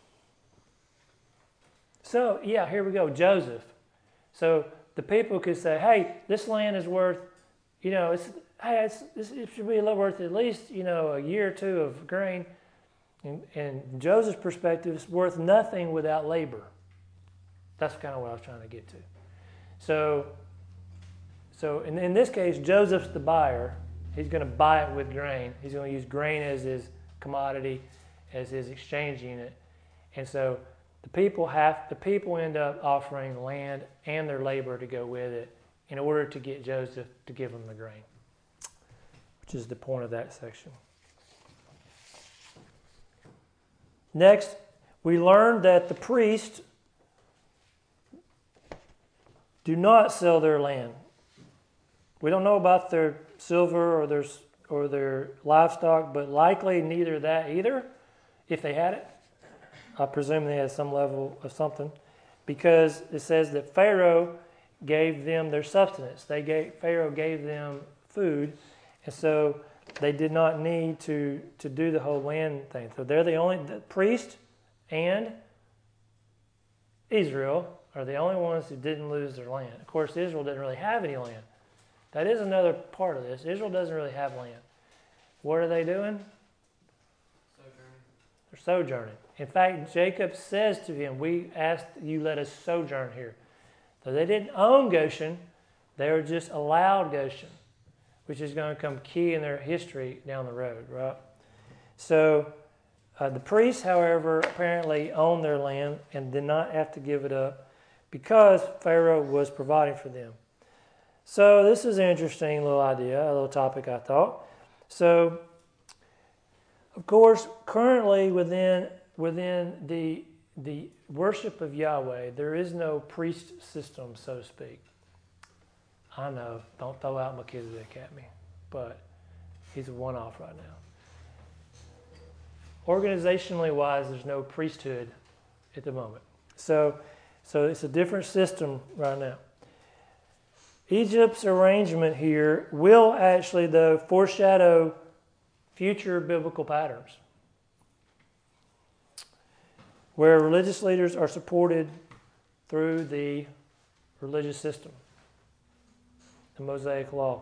so yeah, here we go, Joseph. So the people could say, "Hey, this land is worth." You know, it's hey, it's, it's, it should be worth at least, you know, a year or two of grain. And, and Joseph's perspective is worth nothing without labor. That's kind of what I was trying to get to. So, so in, in this case, Joseph's the buyer. He's going to buy it with grain. He's going to use grain as his commodity, as his exchange unit. And so the people have the people end up offering land and their labor to go with it, in order to get Joseph to give them the grain, which is the point of that section. Next, we learned that the priests do not sell their land. We don't know about their silver or their or their livestock, but likely neither that either, if they had it. I presume they had some level of something, because it says that Pharaoh gave them their sustenance. They gave Pharaoh gave them food, and so they did not need to, to do the whole land thing. So they're the only the priest and Israel are the only ones who didn't lose their land. Of course, Israel didn't really have any land. That is another part of this. Israel doesn't really have land. What are they doing? Sojourning. They're sojourning. In fact, Jacob says to him, "We asked you let us sojourn here." So they didn't own Goshen, they were just allowed Goshen, which is going to come key in their history down the road, right? So uh, the priests, however, apparently owned their land and did not have to give it up because Pharaoh was providing for them. So this is an interesting little idea, a little topic, I thought. So, of course, currently within within the the worship of Yahweh, there is no priest system, so to speak. I know, don't throw out Melchizedek at me, but he's a one-off right now. Organizationally wise, there's no priesthood at the moment. So, so it's a different system right now. Egypt's arrangement here will actually, though, foreshadow future biblical patterns, where religious leaders are supported through the religious system, the Mosaic Law.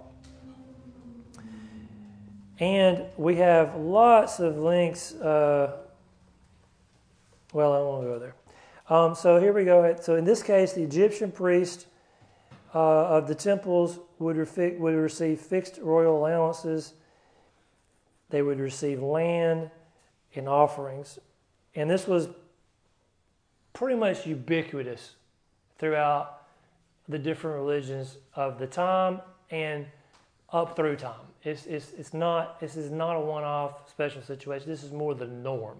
And we have lots of links. Uh, well, I won't go there. Um, so here we go. So in this case, the Egyptian priest uh, of the temples would, refi- would receive fixed royal allowances. They would receive land and offerings. And this was pretty much ubiquitous throughout the different religions of the time and up through time. It's, it's, it's not, this is not a one-off special situation. This is more the norm.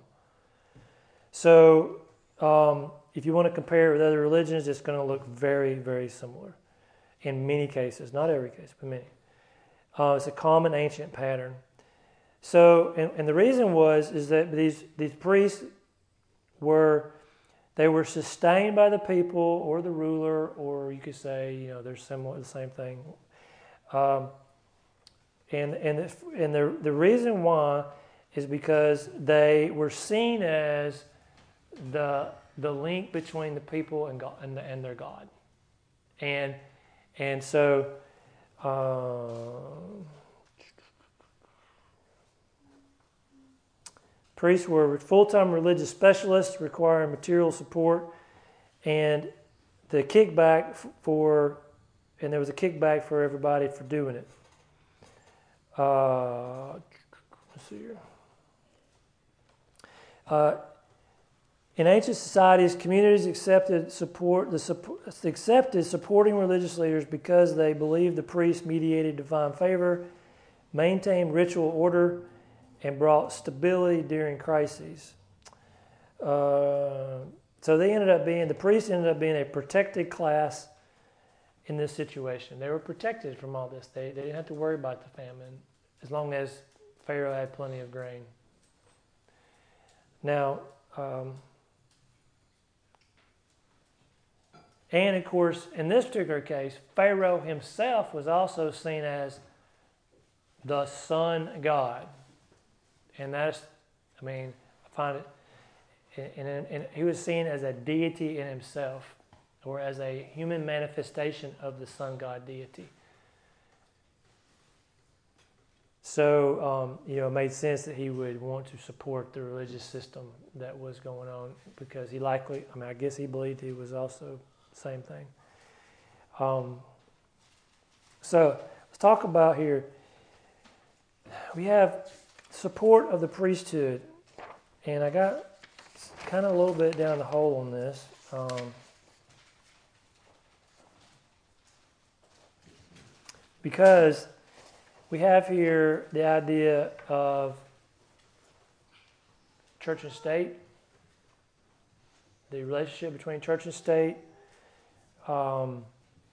So um, if you want to compare it with other religions, it's going to look very, very similar in many cases. Not every case, but many. Uh, it's a common ancient pattern. So, and, and the reason was is that these these priests were They were sustained by the people or the ruler, or you could say, you know, they're similar, the same thing. Um, and and the, and the the reason why is because they were seen as the the link between the people and God and, and their God, and and so. Uh, Priests were full-time religious specialists requiring material support, and the kickback for, and there was a kickback for everybody for doing it. Uh, let's see here. Uh, in ancient societies, communities accepted support the support, accepted supporting religious leaders because they believed the priests mediated divine favor, maintained ritual order, and brought stability during crises. Uh, so they ended up being, the priests ended up being a protected class in this situation. They were protected from all this. They, they didn't have to worry about the famine as long as Pharaoh had plenty of grain. Now, um, and of course, in this particular case, Pharaoh himself was also seen as the sun god. And that's, I mean, I find it, and, and, and he was seen as a deity in himself, or as a human manifestation of the sun god deity. So, um, you know, it made sense that he would want to support the religious system that was going on, because he likely, I mean, I guess he believed he was also the same thing. Um, so, let's talk about here. We have support of the priesthood, and I got kind of a little bit down the hole on this. Um, because we have here the idea of church and state, the relationship between church and state. Um,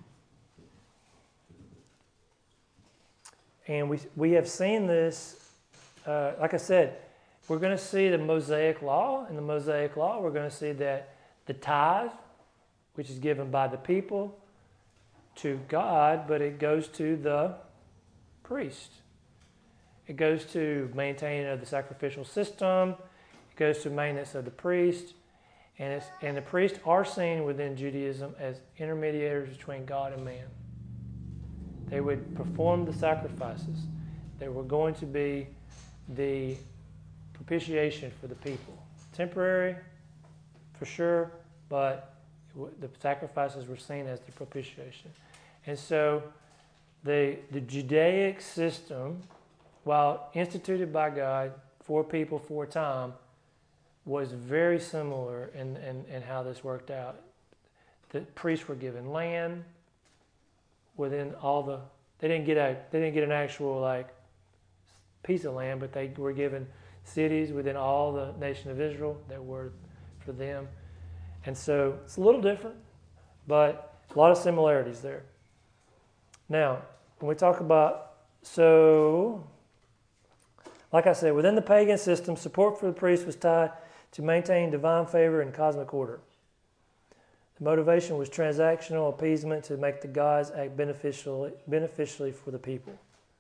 and we we have seen this. Uh, like I said, we're going to see the Mosaic Law. In the Mosaic Law, we're going to see that the tithe, which is given by the people to God, but it goes to the priest. It goes to maintaining of the sacrificial system. It goes to maintenance of the priest. And, it's, and the priests are seen within Judaism as intermediaries between God and man. They would perform the sacrifices. They were going to be the propitiation for the people. Temporary, for sure, but the sacrifices were seen as the propitiation. And so the, the Judaic system, while instituted by God for people for a time, was very similar in, in, in how this worked out. The priests were given land within all the, they didn't get a, they didn't get an actual like piece of land, but they were given cities within all the nation of Israel that were for them. And so it's a little different, but a lot of similarities there. Now, when we talk about, so, like I said, within the pagan system, support for the priest was tied to maintain divine favor and cosmic order. The motivation was transactional appeasement to make the gods act beneficially, beneficially for the people,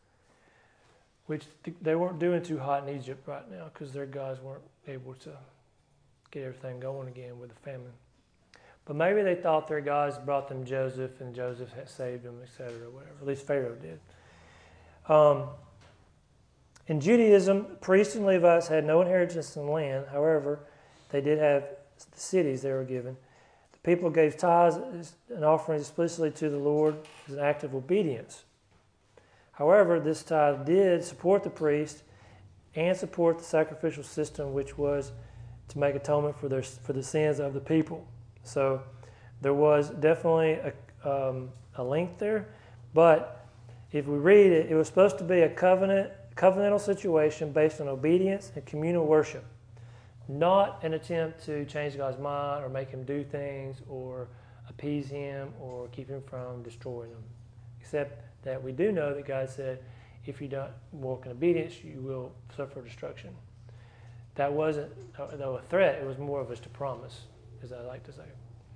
which they weren't doing too hot in Egypt right now because their gods weren't able to get everything going again with the famine. But maybe they thought their gods brought them Joseph and Joseph had saved them, et cetera, whatever. At least Pharaoh did. Um, in Judaism, priests and Levites had no inheritance in land. However, they did have the cities they were given. The people gave tithes and offerings explicitly to the Lord as an act of obedience. However, this tithe did support the priest and support the sacrificial system, which was to make atonement for their for the sins of the people. So there was definitely a, um, a link there. But if we read it, it was supposed to be a covenant, covenantal situation based on obedience and communal worship, not an attempt to change God's mind or make him do things or appease him or keep him from destroying them. Except that we do know that God said, if you don't walk in obedience, you will suffer destruction. That wasn't, though, a threat. It was more of just a promise. as I like to say.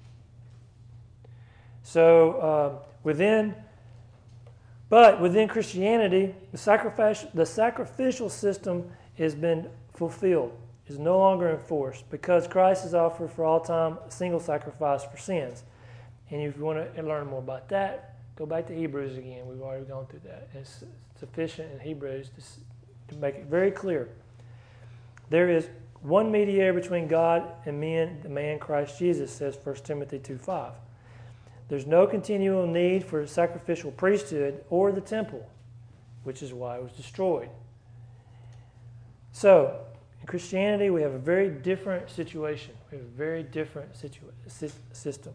So uh, within, but within Christianity, the sacrificial, the sacrificial system has been fulfilled, is no longer enforced, because Christ has offered for all time a single sacrifice for sins. And if you want to learn more about that, go back to Hebrews again. We've already gone through that. It's sufficient in Hebrews to, to make it very clear. There is one mediator between God and men, the man Christ Jesus, says First Timothy two five. There's no continual need for a sacrificial priesthood or the temple, which is why it was destroyed. So, in Christianity, we have a very different situation. We have a very different situa- system.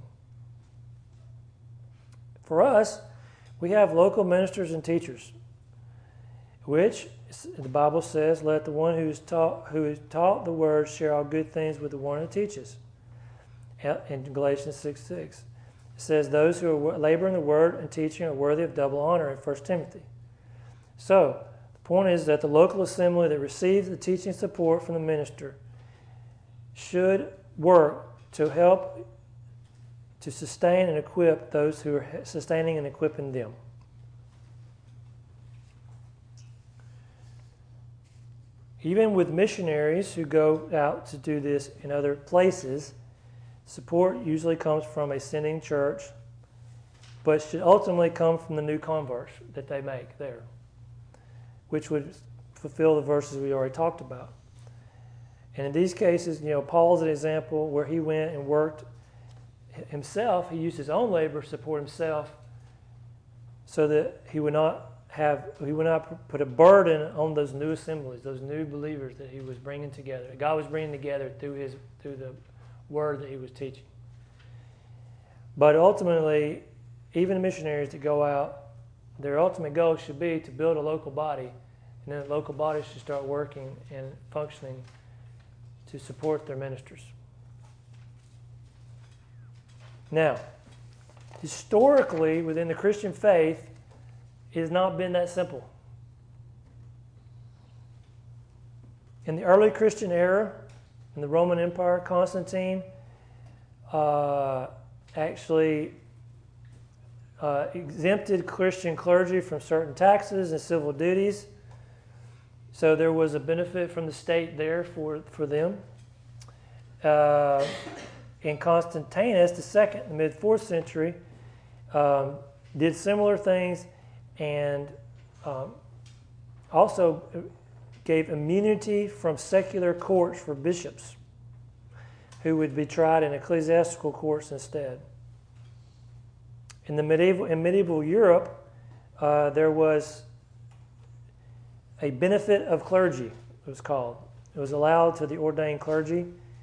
For us, we have local ministers and teachers, which the Bible says, let the one who is taught, who is taught the word share all good things with the one who teaches. In Galatians six six. It says, those who are labor in the word and teaching are worthy of double honor in First Timothy. So, the point is that the local assembly that receives the teaching support from the minister should work to help to sustain and equip those who are sustaining and equipping them. Even with missionaries who go out to do this in other places, support usually comes from a sending church, but should ultimately come from the new converts that they make there, which would fulfill the verses we already talked about. And in these cases, you know, Paul's an example where he went and worked himself. He used his own labor to support himself so that he would not have, he would not put a burden on those new assemblies, those new believers that he was bringing together. God was bringing together through his, through the word that he was teaching. But ultimately, even missionaries that go out, their ultimate goal should be to build a local body, and then the local body should start working and functioning to support their ministers. Now, historically, within the Christian faith, it has not been that simple. In the early Christian era, in the Roman Empire, Constantine uh, actually uh, exempted Christian clergy from certain taxes and civil duties. So there was a benefit from the state there for, for them. Uh, and Constantinus the Second, in the mid-fourth century, um, did similar things and um, also gave immunity from secular courts for bishops who would be tried in ecclesiastical courts instead. In the medieval in medieval Europe, uh, there was a benefit of clergy, it was called. It was allowed to the ordained clergy.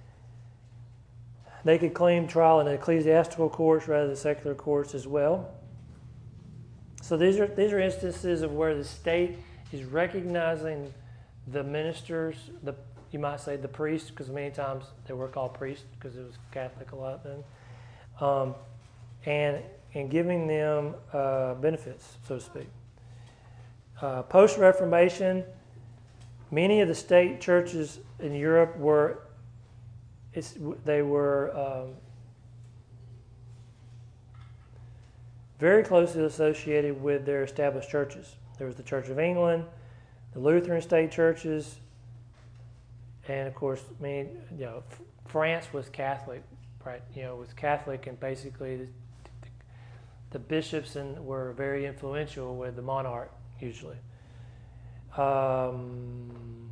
They could claim trial in ecclesiastical courts rather than secular courts as well. So these are these are instances of where the state is recognizing the ministers, the you might say the priests, because many times they were called priests because it was Catholic a lot then, um, and and giving them uh, benefits, so to speak. Uh, Post-Reformation, many of the state churches in Europe were it's, they were um, very closely associated with their established churches. There was the Church of England, the Lutheran state churches, and of course, I mean, you know, France was Catholic, right? You know, was Catholic, and basically the, the bishops and were very influential with the monarch usually. Um,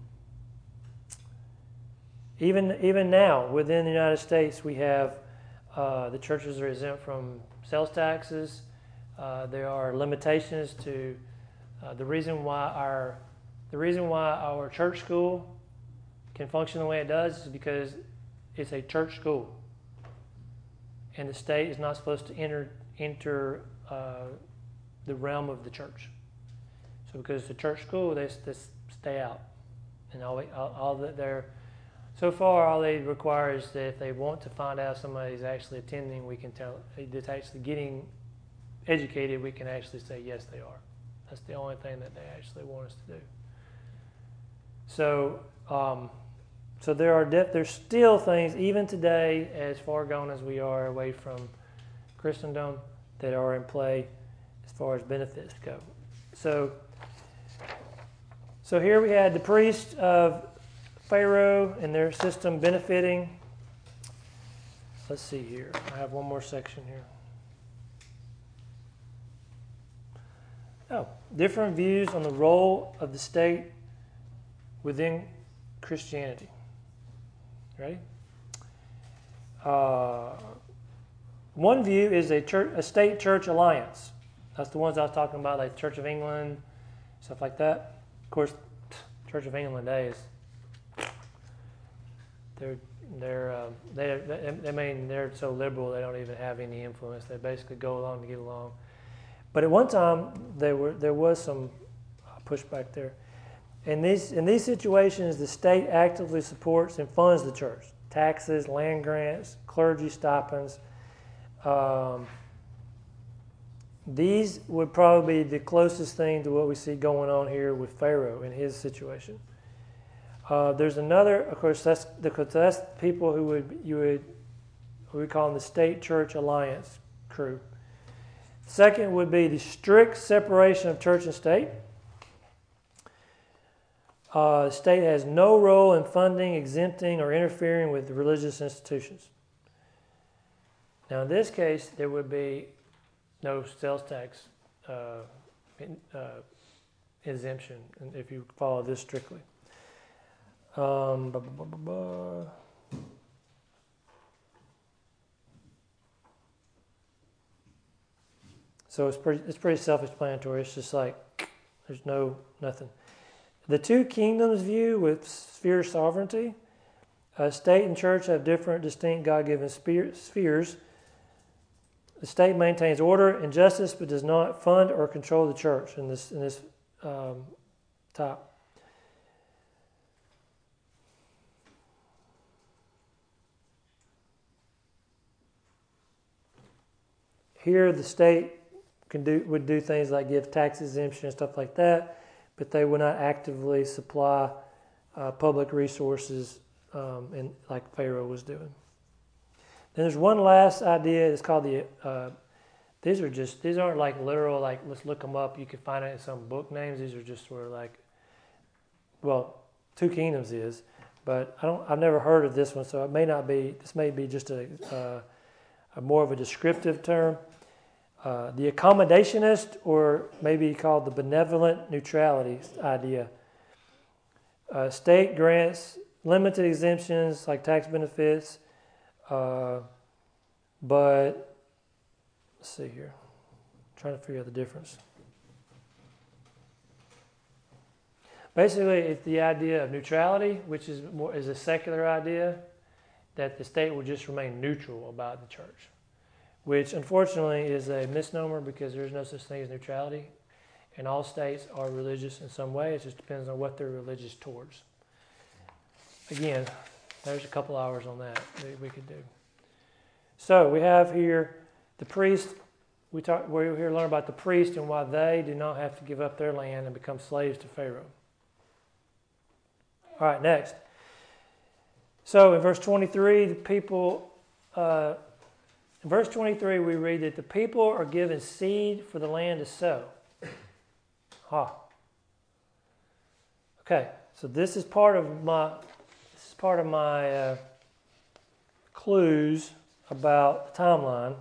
even even now, within the United States, we have uh, the churches are exempt from sales taxes. Uh, there are limitations to uh, the reason why our the reason why our church school can function the way it does is because it's a church school, and the state is not supposed to enter enter uh, the realm of the church. So because it's a church school, they, they stay out, and all all, all that they're so far all they require is that if they want to find out if somebody's actually attending, we can tell that's actually getting educated. We can actually say yes, they are. That's the only thing that they actually want us to do. So, um, so there are def- there's still things, even today, as far gone as we are away from Christendom, that are in play as far as benefits go. So, so here we had the priests of Pharaoh and their system benefiting. Let's see here. I have one more section here. Oh, different views on the role of the state within Christianity. Ready? Uh, one view is a church, a state-church alliance. That's the ones I was talking about, like Church of England, stuff like that. Of course, Church of England days. They're they're um, they they I mean they're so liberal they don't even have any influence. They basically go along to get along. But at one time there were there was some pushback there. In these in these situations, the state actively supports and funds the church. Taxes, land grants, clergy stipends. Um, these would probably be the closest thing to what we see going on here with Pharaoh in his situation. Uh, there's another, of course, that's because that's people who would you would who we call them the state church alliance crew. Second would be the strict separation of church and state. Uh, the state has no role in funding, exempting, or interfering with the religious institutions. Now, in this case, there would be no sales tax uh, in, uh, exemption if you follow this strictly. Um, blah, blah, blah, blah. So it's pretty it's pretty self-explanatory. It's just like there's no nothing. The two kingdoms view with sphere sovereignty. Uh, state and church have different, distinct God-given spheres. The state maintains order and justice, but does not fund or control the church in this in this um, type. Here, the state can do would do things like give tax exemption and stuff like that, but they would not actively supply uh, public resources, um, in, like Pharaoh was doing. Then there's one last idea. It's called the. Uh, these are just these aren't like literal like let's look them up. You can find it in some book names. These are just sort of like. Well, Two Kingdoms is, but I don't. I've never heard of this one, so it may not be. This may be just a, uh, a more of a descriptive term. Uh, the accommodationist, or maybe called the benevolent neutrality idea. Uh, state grants limited exemptions like tax benefits, uh, but let's see here. I'm trying to figure out the difference. Basically, it's the idea of neutrality, which is more is a secular idea, that the state will just remain neutral about the church, which unfortunately is a misnomer because there's no such thing as neutrality. And all states are religious in some way. It just depends on what they're religious towards. Again, there's a couple hours on that that we could do. So we have here the priest. We talk, we're here to learn about the priest and why they do not have to give up their land and become slaves to Pharaoh. All right, next. So in verse twenty-three, the people... Uh, In verse twenty-three, we read that the people are given seed for the land to sow. Ha. Okay, so this is part of my this is part of my uh, clues about the timeline.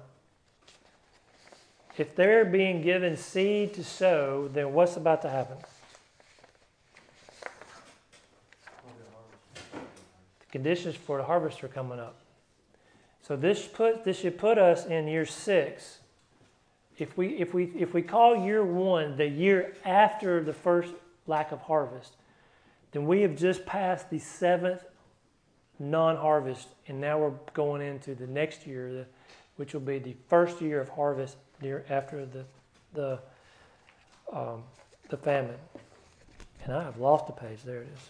If they're being given seed to sow, then what's about to happen? The conditions for the harvest are coming up. So this put this should put us in year six. If we if we if we call year one the year after the first lack of harvest, then we have just passed the seventh non-harvest, and now we're going into the next year, the, which will be the first year of harvest near after the the um, the famine. And I have lost the page. There it is.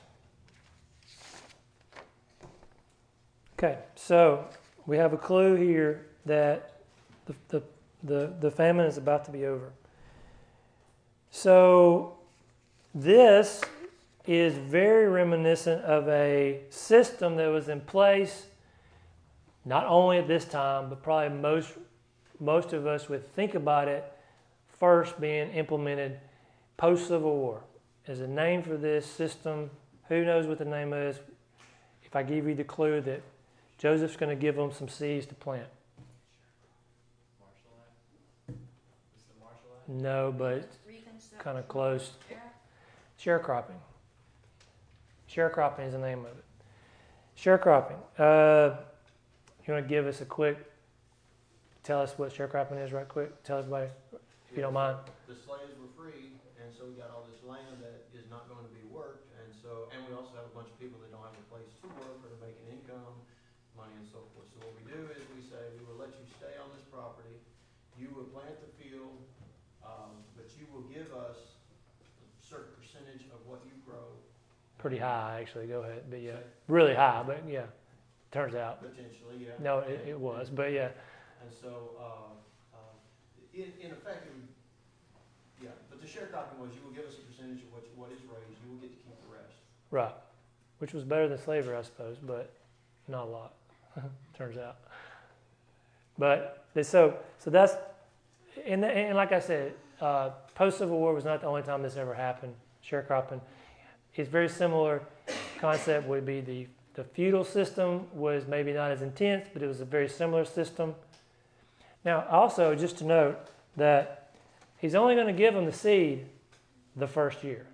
Okay, so we have a clue here that the, the the the famine is about to be over. So this is very reminiscent of a system that was in place not only at this time, but probably most most of us would think about it first being implemented post-Civil War. There's a name for this system. Who knows what the name is? If I give you the clue that Joseph's going to give them some seeds to plant. Marshall Act? Is the Marshall Act? No, but Reconstruction. kind of close. Yeah. Sharecropping. Sharecropping is the name of it. Sharecropping. Uh, you want to give us a quick, tell us what sharecropping is right quick? Tell everybody, if you don't mind. The slaves were free, and so we got all this land that is not going to be worked, and so, and we also have a bunch of people that don't have a place to work or to make an income, money and so forth. So what we do is we say, we will let you stay on this property, you will plant the field, um, but you will give us a certain percentage of what you grow. Pretty high, actually. Go ahead. But yeah, really high, but yeah, turns out. Potentially, yeah. No, it, it was, but yeah. And so, uh, uh, in, in effect, it would, yeah, but the sharecropping was, you will give us a percentage of what, you- what is raised, you will get to keep the rest. Right. Which was better than slavery, I suppose, but not a lot, turns out. But they- so so that's, and, and like I said, uh, post-Civil War was not the only time this ever happened, sharecropping. It's very similar concept would be the, the feudal system was maybe not as intense, but it was a very similar system. Now, also, just to note that he's only going to give them the seed the first year.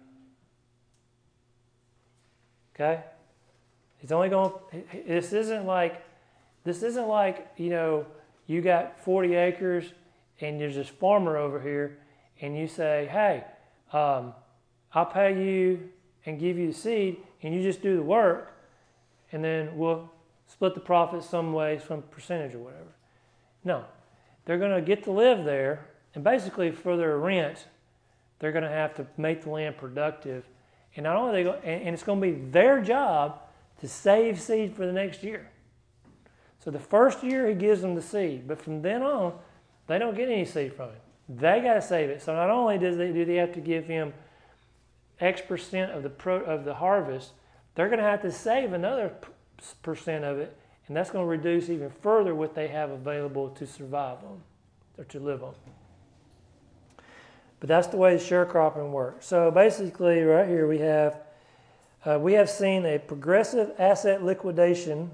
Okay? He's only going. This isn't like. This isn't like you know. You got forty acres, and there's this farmer over here, and you say, "Hey, um, I'll pay you and give you the seed, and you just do the work, and then we'll split the profit some way, some percentage or whatever." No, they're going to get to live there, and basically for their rent, they're going to have to make the land productive. And not only they go, and, and it's going to be their job to save seed for the next year. So the first year he gives them the seed, but from then on, they don't get any seed from him. They got to save it. So not only does they do they have to give him X percent of the pro, of the harvest, they're going to have to save another percent of it, and that's going to reduce even further what they have available to survive on or to live on. But that's the way sharecropping works. So basically, right here we have uh, we have seen a progressive asset liquidation: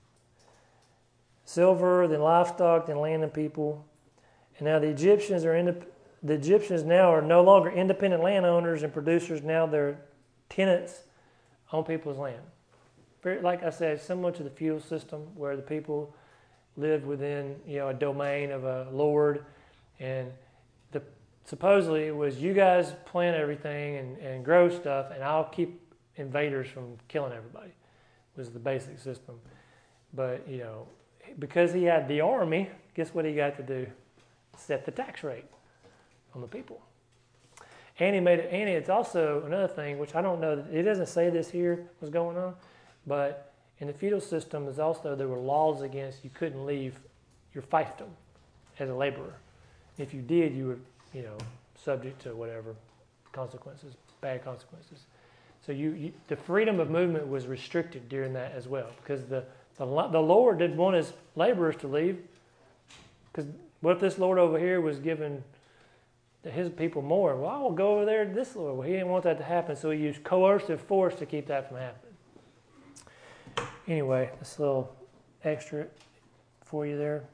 silver, then livestock, then land and people. And now the Egyptians are in the Egyptians now are no longer independent landowners and producers. Now they're tenants on people's land. Very, like I said, similar to the feudal system where the people lived within you know a domain of a lord, and the supposedly it was you guys plant everything and, and grow stuff, and I'll keep invaders from killing everybody. Was the basic system. But you know, because he had the army, guess what he got to do? Set the tax rate on the people. And he made it. And it's also another thing, which I don't know. It doesn't say this here was going on, but in the feudal system, is also there were laws against you couldn't leave your fiefdom as a laborer. If you did, you were you know subject to whatever consequences, bad consequences. So you, you the freedom of movement was restricted during that as well, because the the, the Lord didn't want his laborers to leave. Because what if this Lord over here was giving his people more? Well, I will go over there to this Lord. Well, he didn't want that to happen, so he used coercive force to keep that from happening. Anyway, this little extra for you there.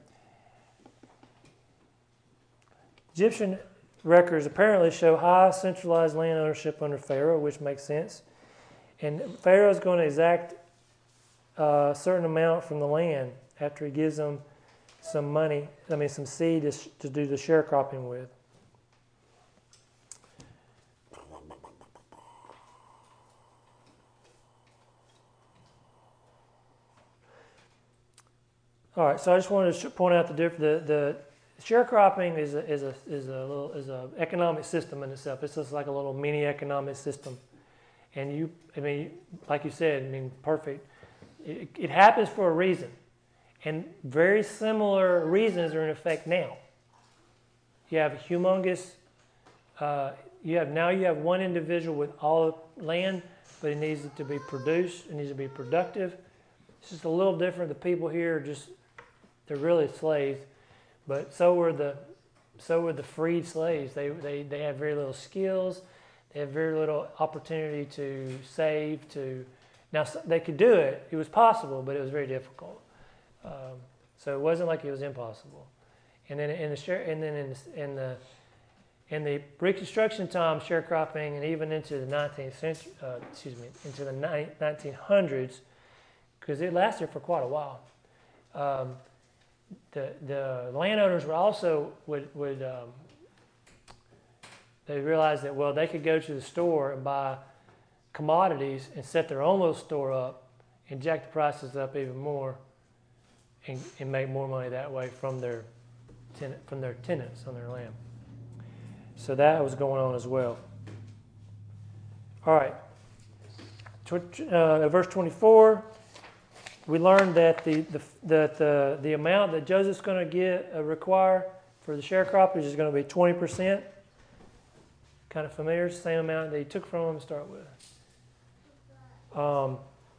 Egyptian records apparently show high centralized land ownership under Pharaoh, which makes sense. And Pharaoh is going to exact a certain amount from the land after he gives them some money, I mean some seed to, to do the sharecropping with. All right, so I just wanted to point out the diff- the the sharecropping is a is a is a little is a economic system in itself. It's just like a little mini economic system, and you, I mean, like you said, I mean, perfect. It, it happens for a reason, and very similar reasons are in effect now. You have humongous. Uh, you have now you have one individual with all land but it needs it to be produced. It needs to be productive. It's just a little different. The people here are just, they're really slaves, but so were the so were the freed slaves. They they they have very little skills. They have very little opportunity to save. To now they could do it. It was possible, but it was very difficult. Um, so it wasn't like it was impossible. And then in the share, and then in the, in the in the Reconstruction time, sharecropping, and even into the nineteenth century, uh, excuse me, into the nineteen hundreds, because it lasted for quite a while. Um, the the landowners were also would would um, they realized that well they could go to the store and buy commodities and set their own little store up and jack the prices up even more, and, and make more money that way from their tenant, from their tenants on their land. So that was going on as well. All right. Uh, verse twenty-four, we learned that the, the that the the amount that Joseph's going to get uh, require for the sharecroppers is going to be twenty percent. Kind of familiar, same amount that he took from them to start with. Um,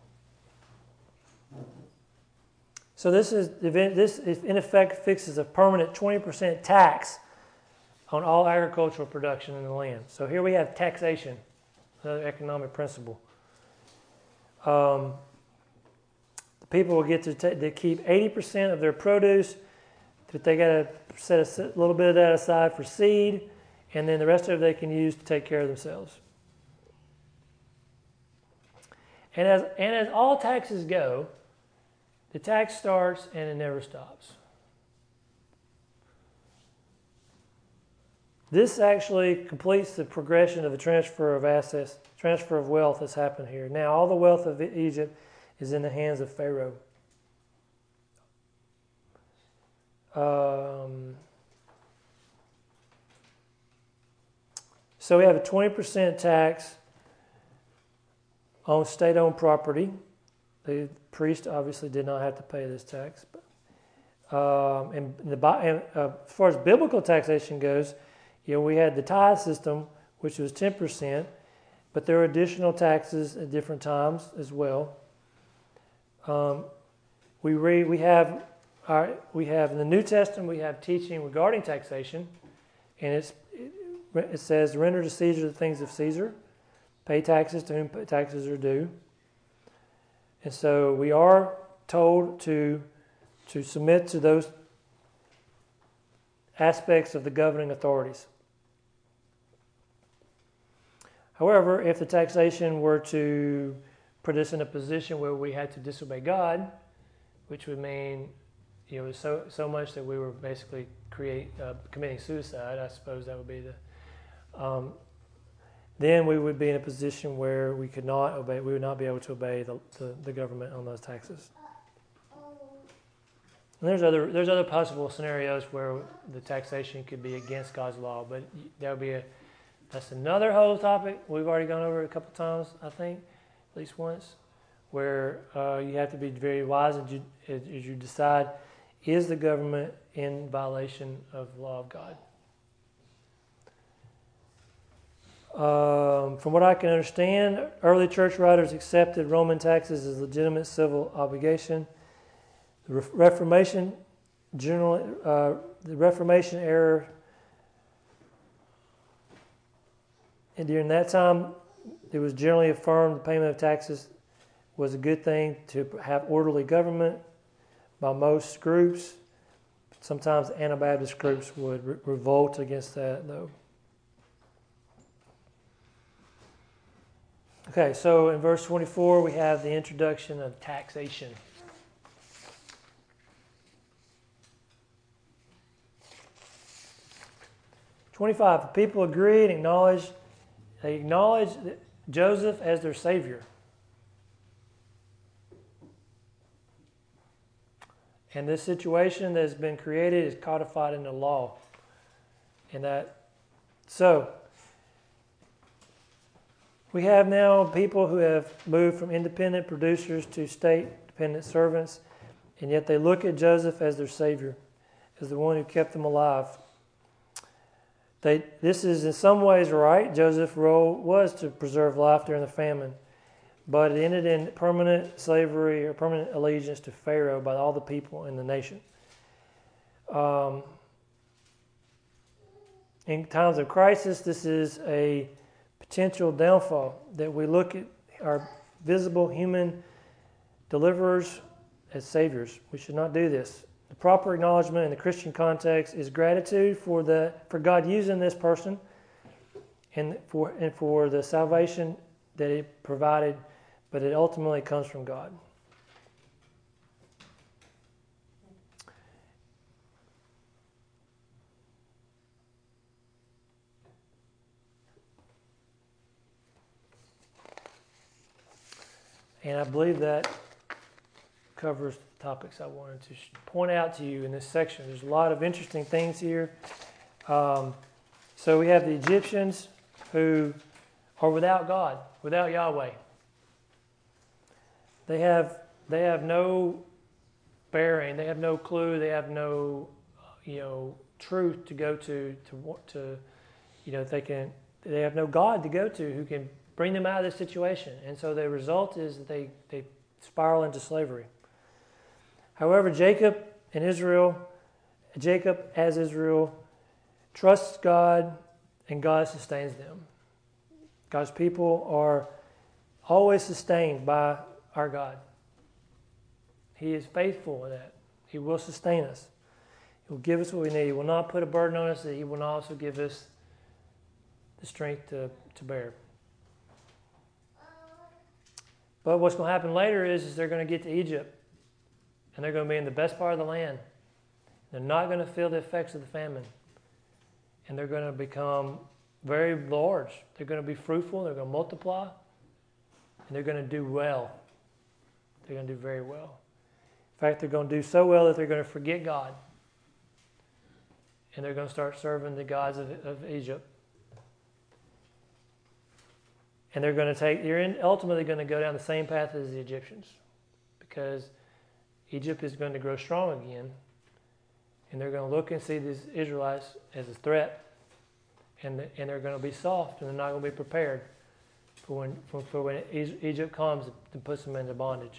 so this is this is in effect fixes a permanent twenty percent tax on all agricultural production in the land. So here we have taxation, another economic principle. Um, the people will get to, t- to keep eighty percent of their produce, but they got to set a little bit of that aside for seed, and then the rest of it they can use to take care of themselves. And as and as all taxes go, the tax starts and it never stops. This actually completes the progression of the transfer of assets, transfer of wealth that's happened here. Now all the wealth of Egypt is in the hands of Pharaoh. Um, so we have a twenty percent tax on state-owned property. The priest obviously did not have to pay this tax. But, um, and, the, and uh, as far as biblical taxation goes, you know, we had the tithe system, which was ten percent, but there were additional taxes at different times as well. Um, we read, we have our, we have in the New Testament we have teaching regarding taxation, and it's it, it says, "Render to Caesar the things of Caesar, pay taxes to whom taxes are due." And so we are told to to submit to those aspects of the governing authorities. However, if the taxation were to put us in a position where we had to disobey God, which would mean, you know, so so much that we were basically create uh, committing suicide, I suppose that would be the. Um, then we would be in a position where we could not obey. We would not be able to obey the the, the government on those taxes. And there's other there's other possible scenarios where the taxation could be against God's law, but that would be a that's another whole topic we've already gone over a couple of times, I think, at least once, where uh, you have to be very wise as you, as you decide, is the government in violation of the law of God? Um, from what I can understand, early church writers accepted Roman taxes as legitimate civil obligation. The Re- Reformation, generally, uh, the Reformation era, and during that time, it was generally affirmed the payment of taxes was a good thing to have orderly government by most groups. Sometimes Anabaptist groups would re- revolt against that, though. Okay, so in verse twenty-four, we have the introduction of taxation. twenty-five, the people agreed and acknowledged, they acknowledged Joseph as their savior. And this situation that has been created is codified in the law. And that, so, we have now people who have moved from independent producers to state-dependent servants, and yet they look at Joseph as their savior, as the one who kept them alive. They, this is in some ways right. Joseph's role was to preserve life during the famine. but it ended in permanent slavery or permanent allegiance to Pharaoh by all the people in the nation. Um, in times of crisis, this is a potential downfall, that we look at our visible human deliverers as saviors. We should not do this. The proper acknowledgement in the Christian context is gratitude for the for God using this person and for and for the salvation that He provided, but it ultimately comes from God. And I believe that covers the topics I wanted to point out to you in this section. There's a lot of interesting things here. Um, so we have the Egyptians who are without God, without Yahweh. They have they have no bearing. They have no clue. They have no you know truth to go to to to you know they can they have no God to go to who can bring them out of this situation. And so the result is that they, they spiral into slavery. However, Jacob and Israel, Jacob as Israel, trusts God and God sustains them. God's people are always sustained by our God. He is faithful in that. He will sustain us. He will give us what we need. He will not put a burden on us that He will not also give us the strength to, to bear. But what's going to happen later is, is they're going to get to Egypt, and they're going to be in the best part of the land. They're not going to feel the effects of the famine, and they're going to become very large. They're going to be fruitful. They're going to multiply, and they're going to do well. They're going to do very well. In fact, they're going to do so well that they're going to forget God, and they're going to start serving the gods of, of Egypt. And they're going to take, you're in, ultimately going to go down the same path as the Egyptians, because Egypt is going to grow strong again, and they're going to look and see these Israelites as a threat, and the, and they're going to be soft, and they're not going to be prepared for when for, for when Egypt comes and puts them into bondage.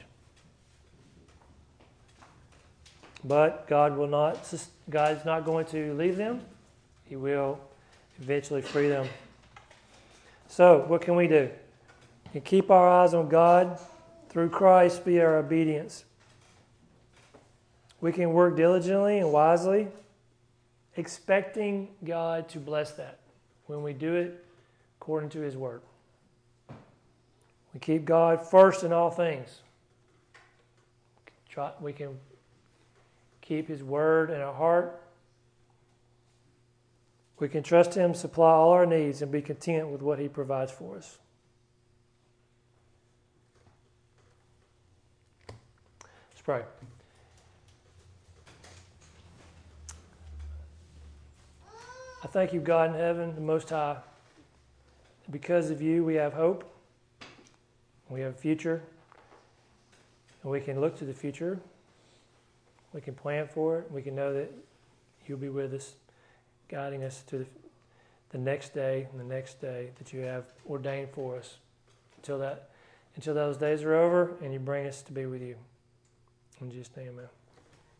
But God will not. God's not going to leave them. He will eventually free them. So, what can we do? We can keep our eyes on God through Christ via our obedience. We can work diligently and wisely, expecting God to bless that when we do it according to His Word. We keep God first in all things. We can keep His Word in our heart. We can trust Him, supply all our needs, and be content with what He provides for us. Let's pray. I thank You, God in heaven, the Most High. Because of You, we have hope. We have a future. And we can look to the future. We can plan for it. We can know that You'll be with us, guiding us to the, the next day and the next day that You have ordained for us until that, until those days are over and You bring us to be with You. In Jesus' name, amen.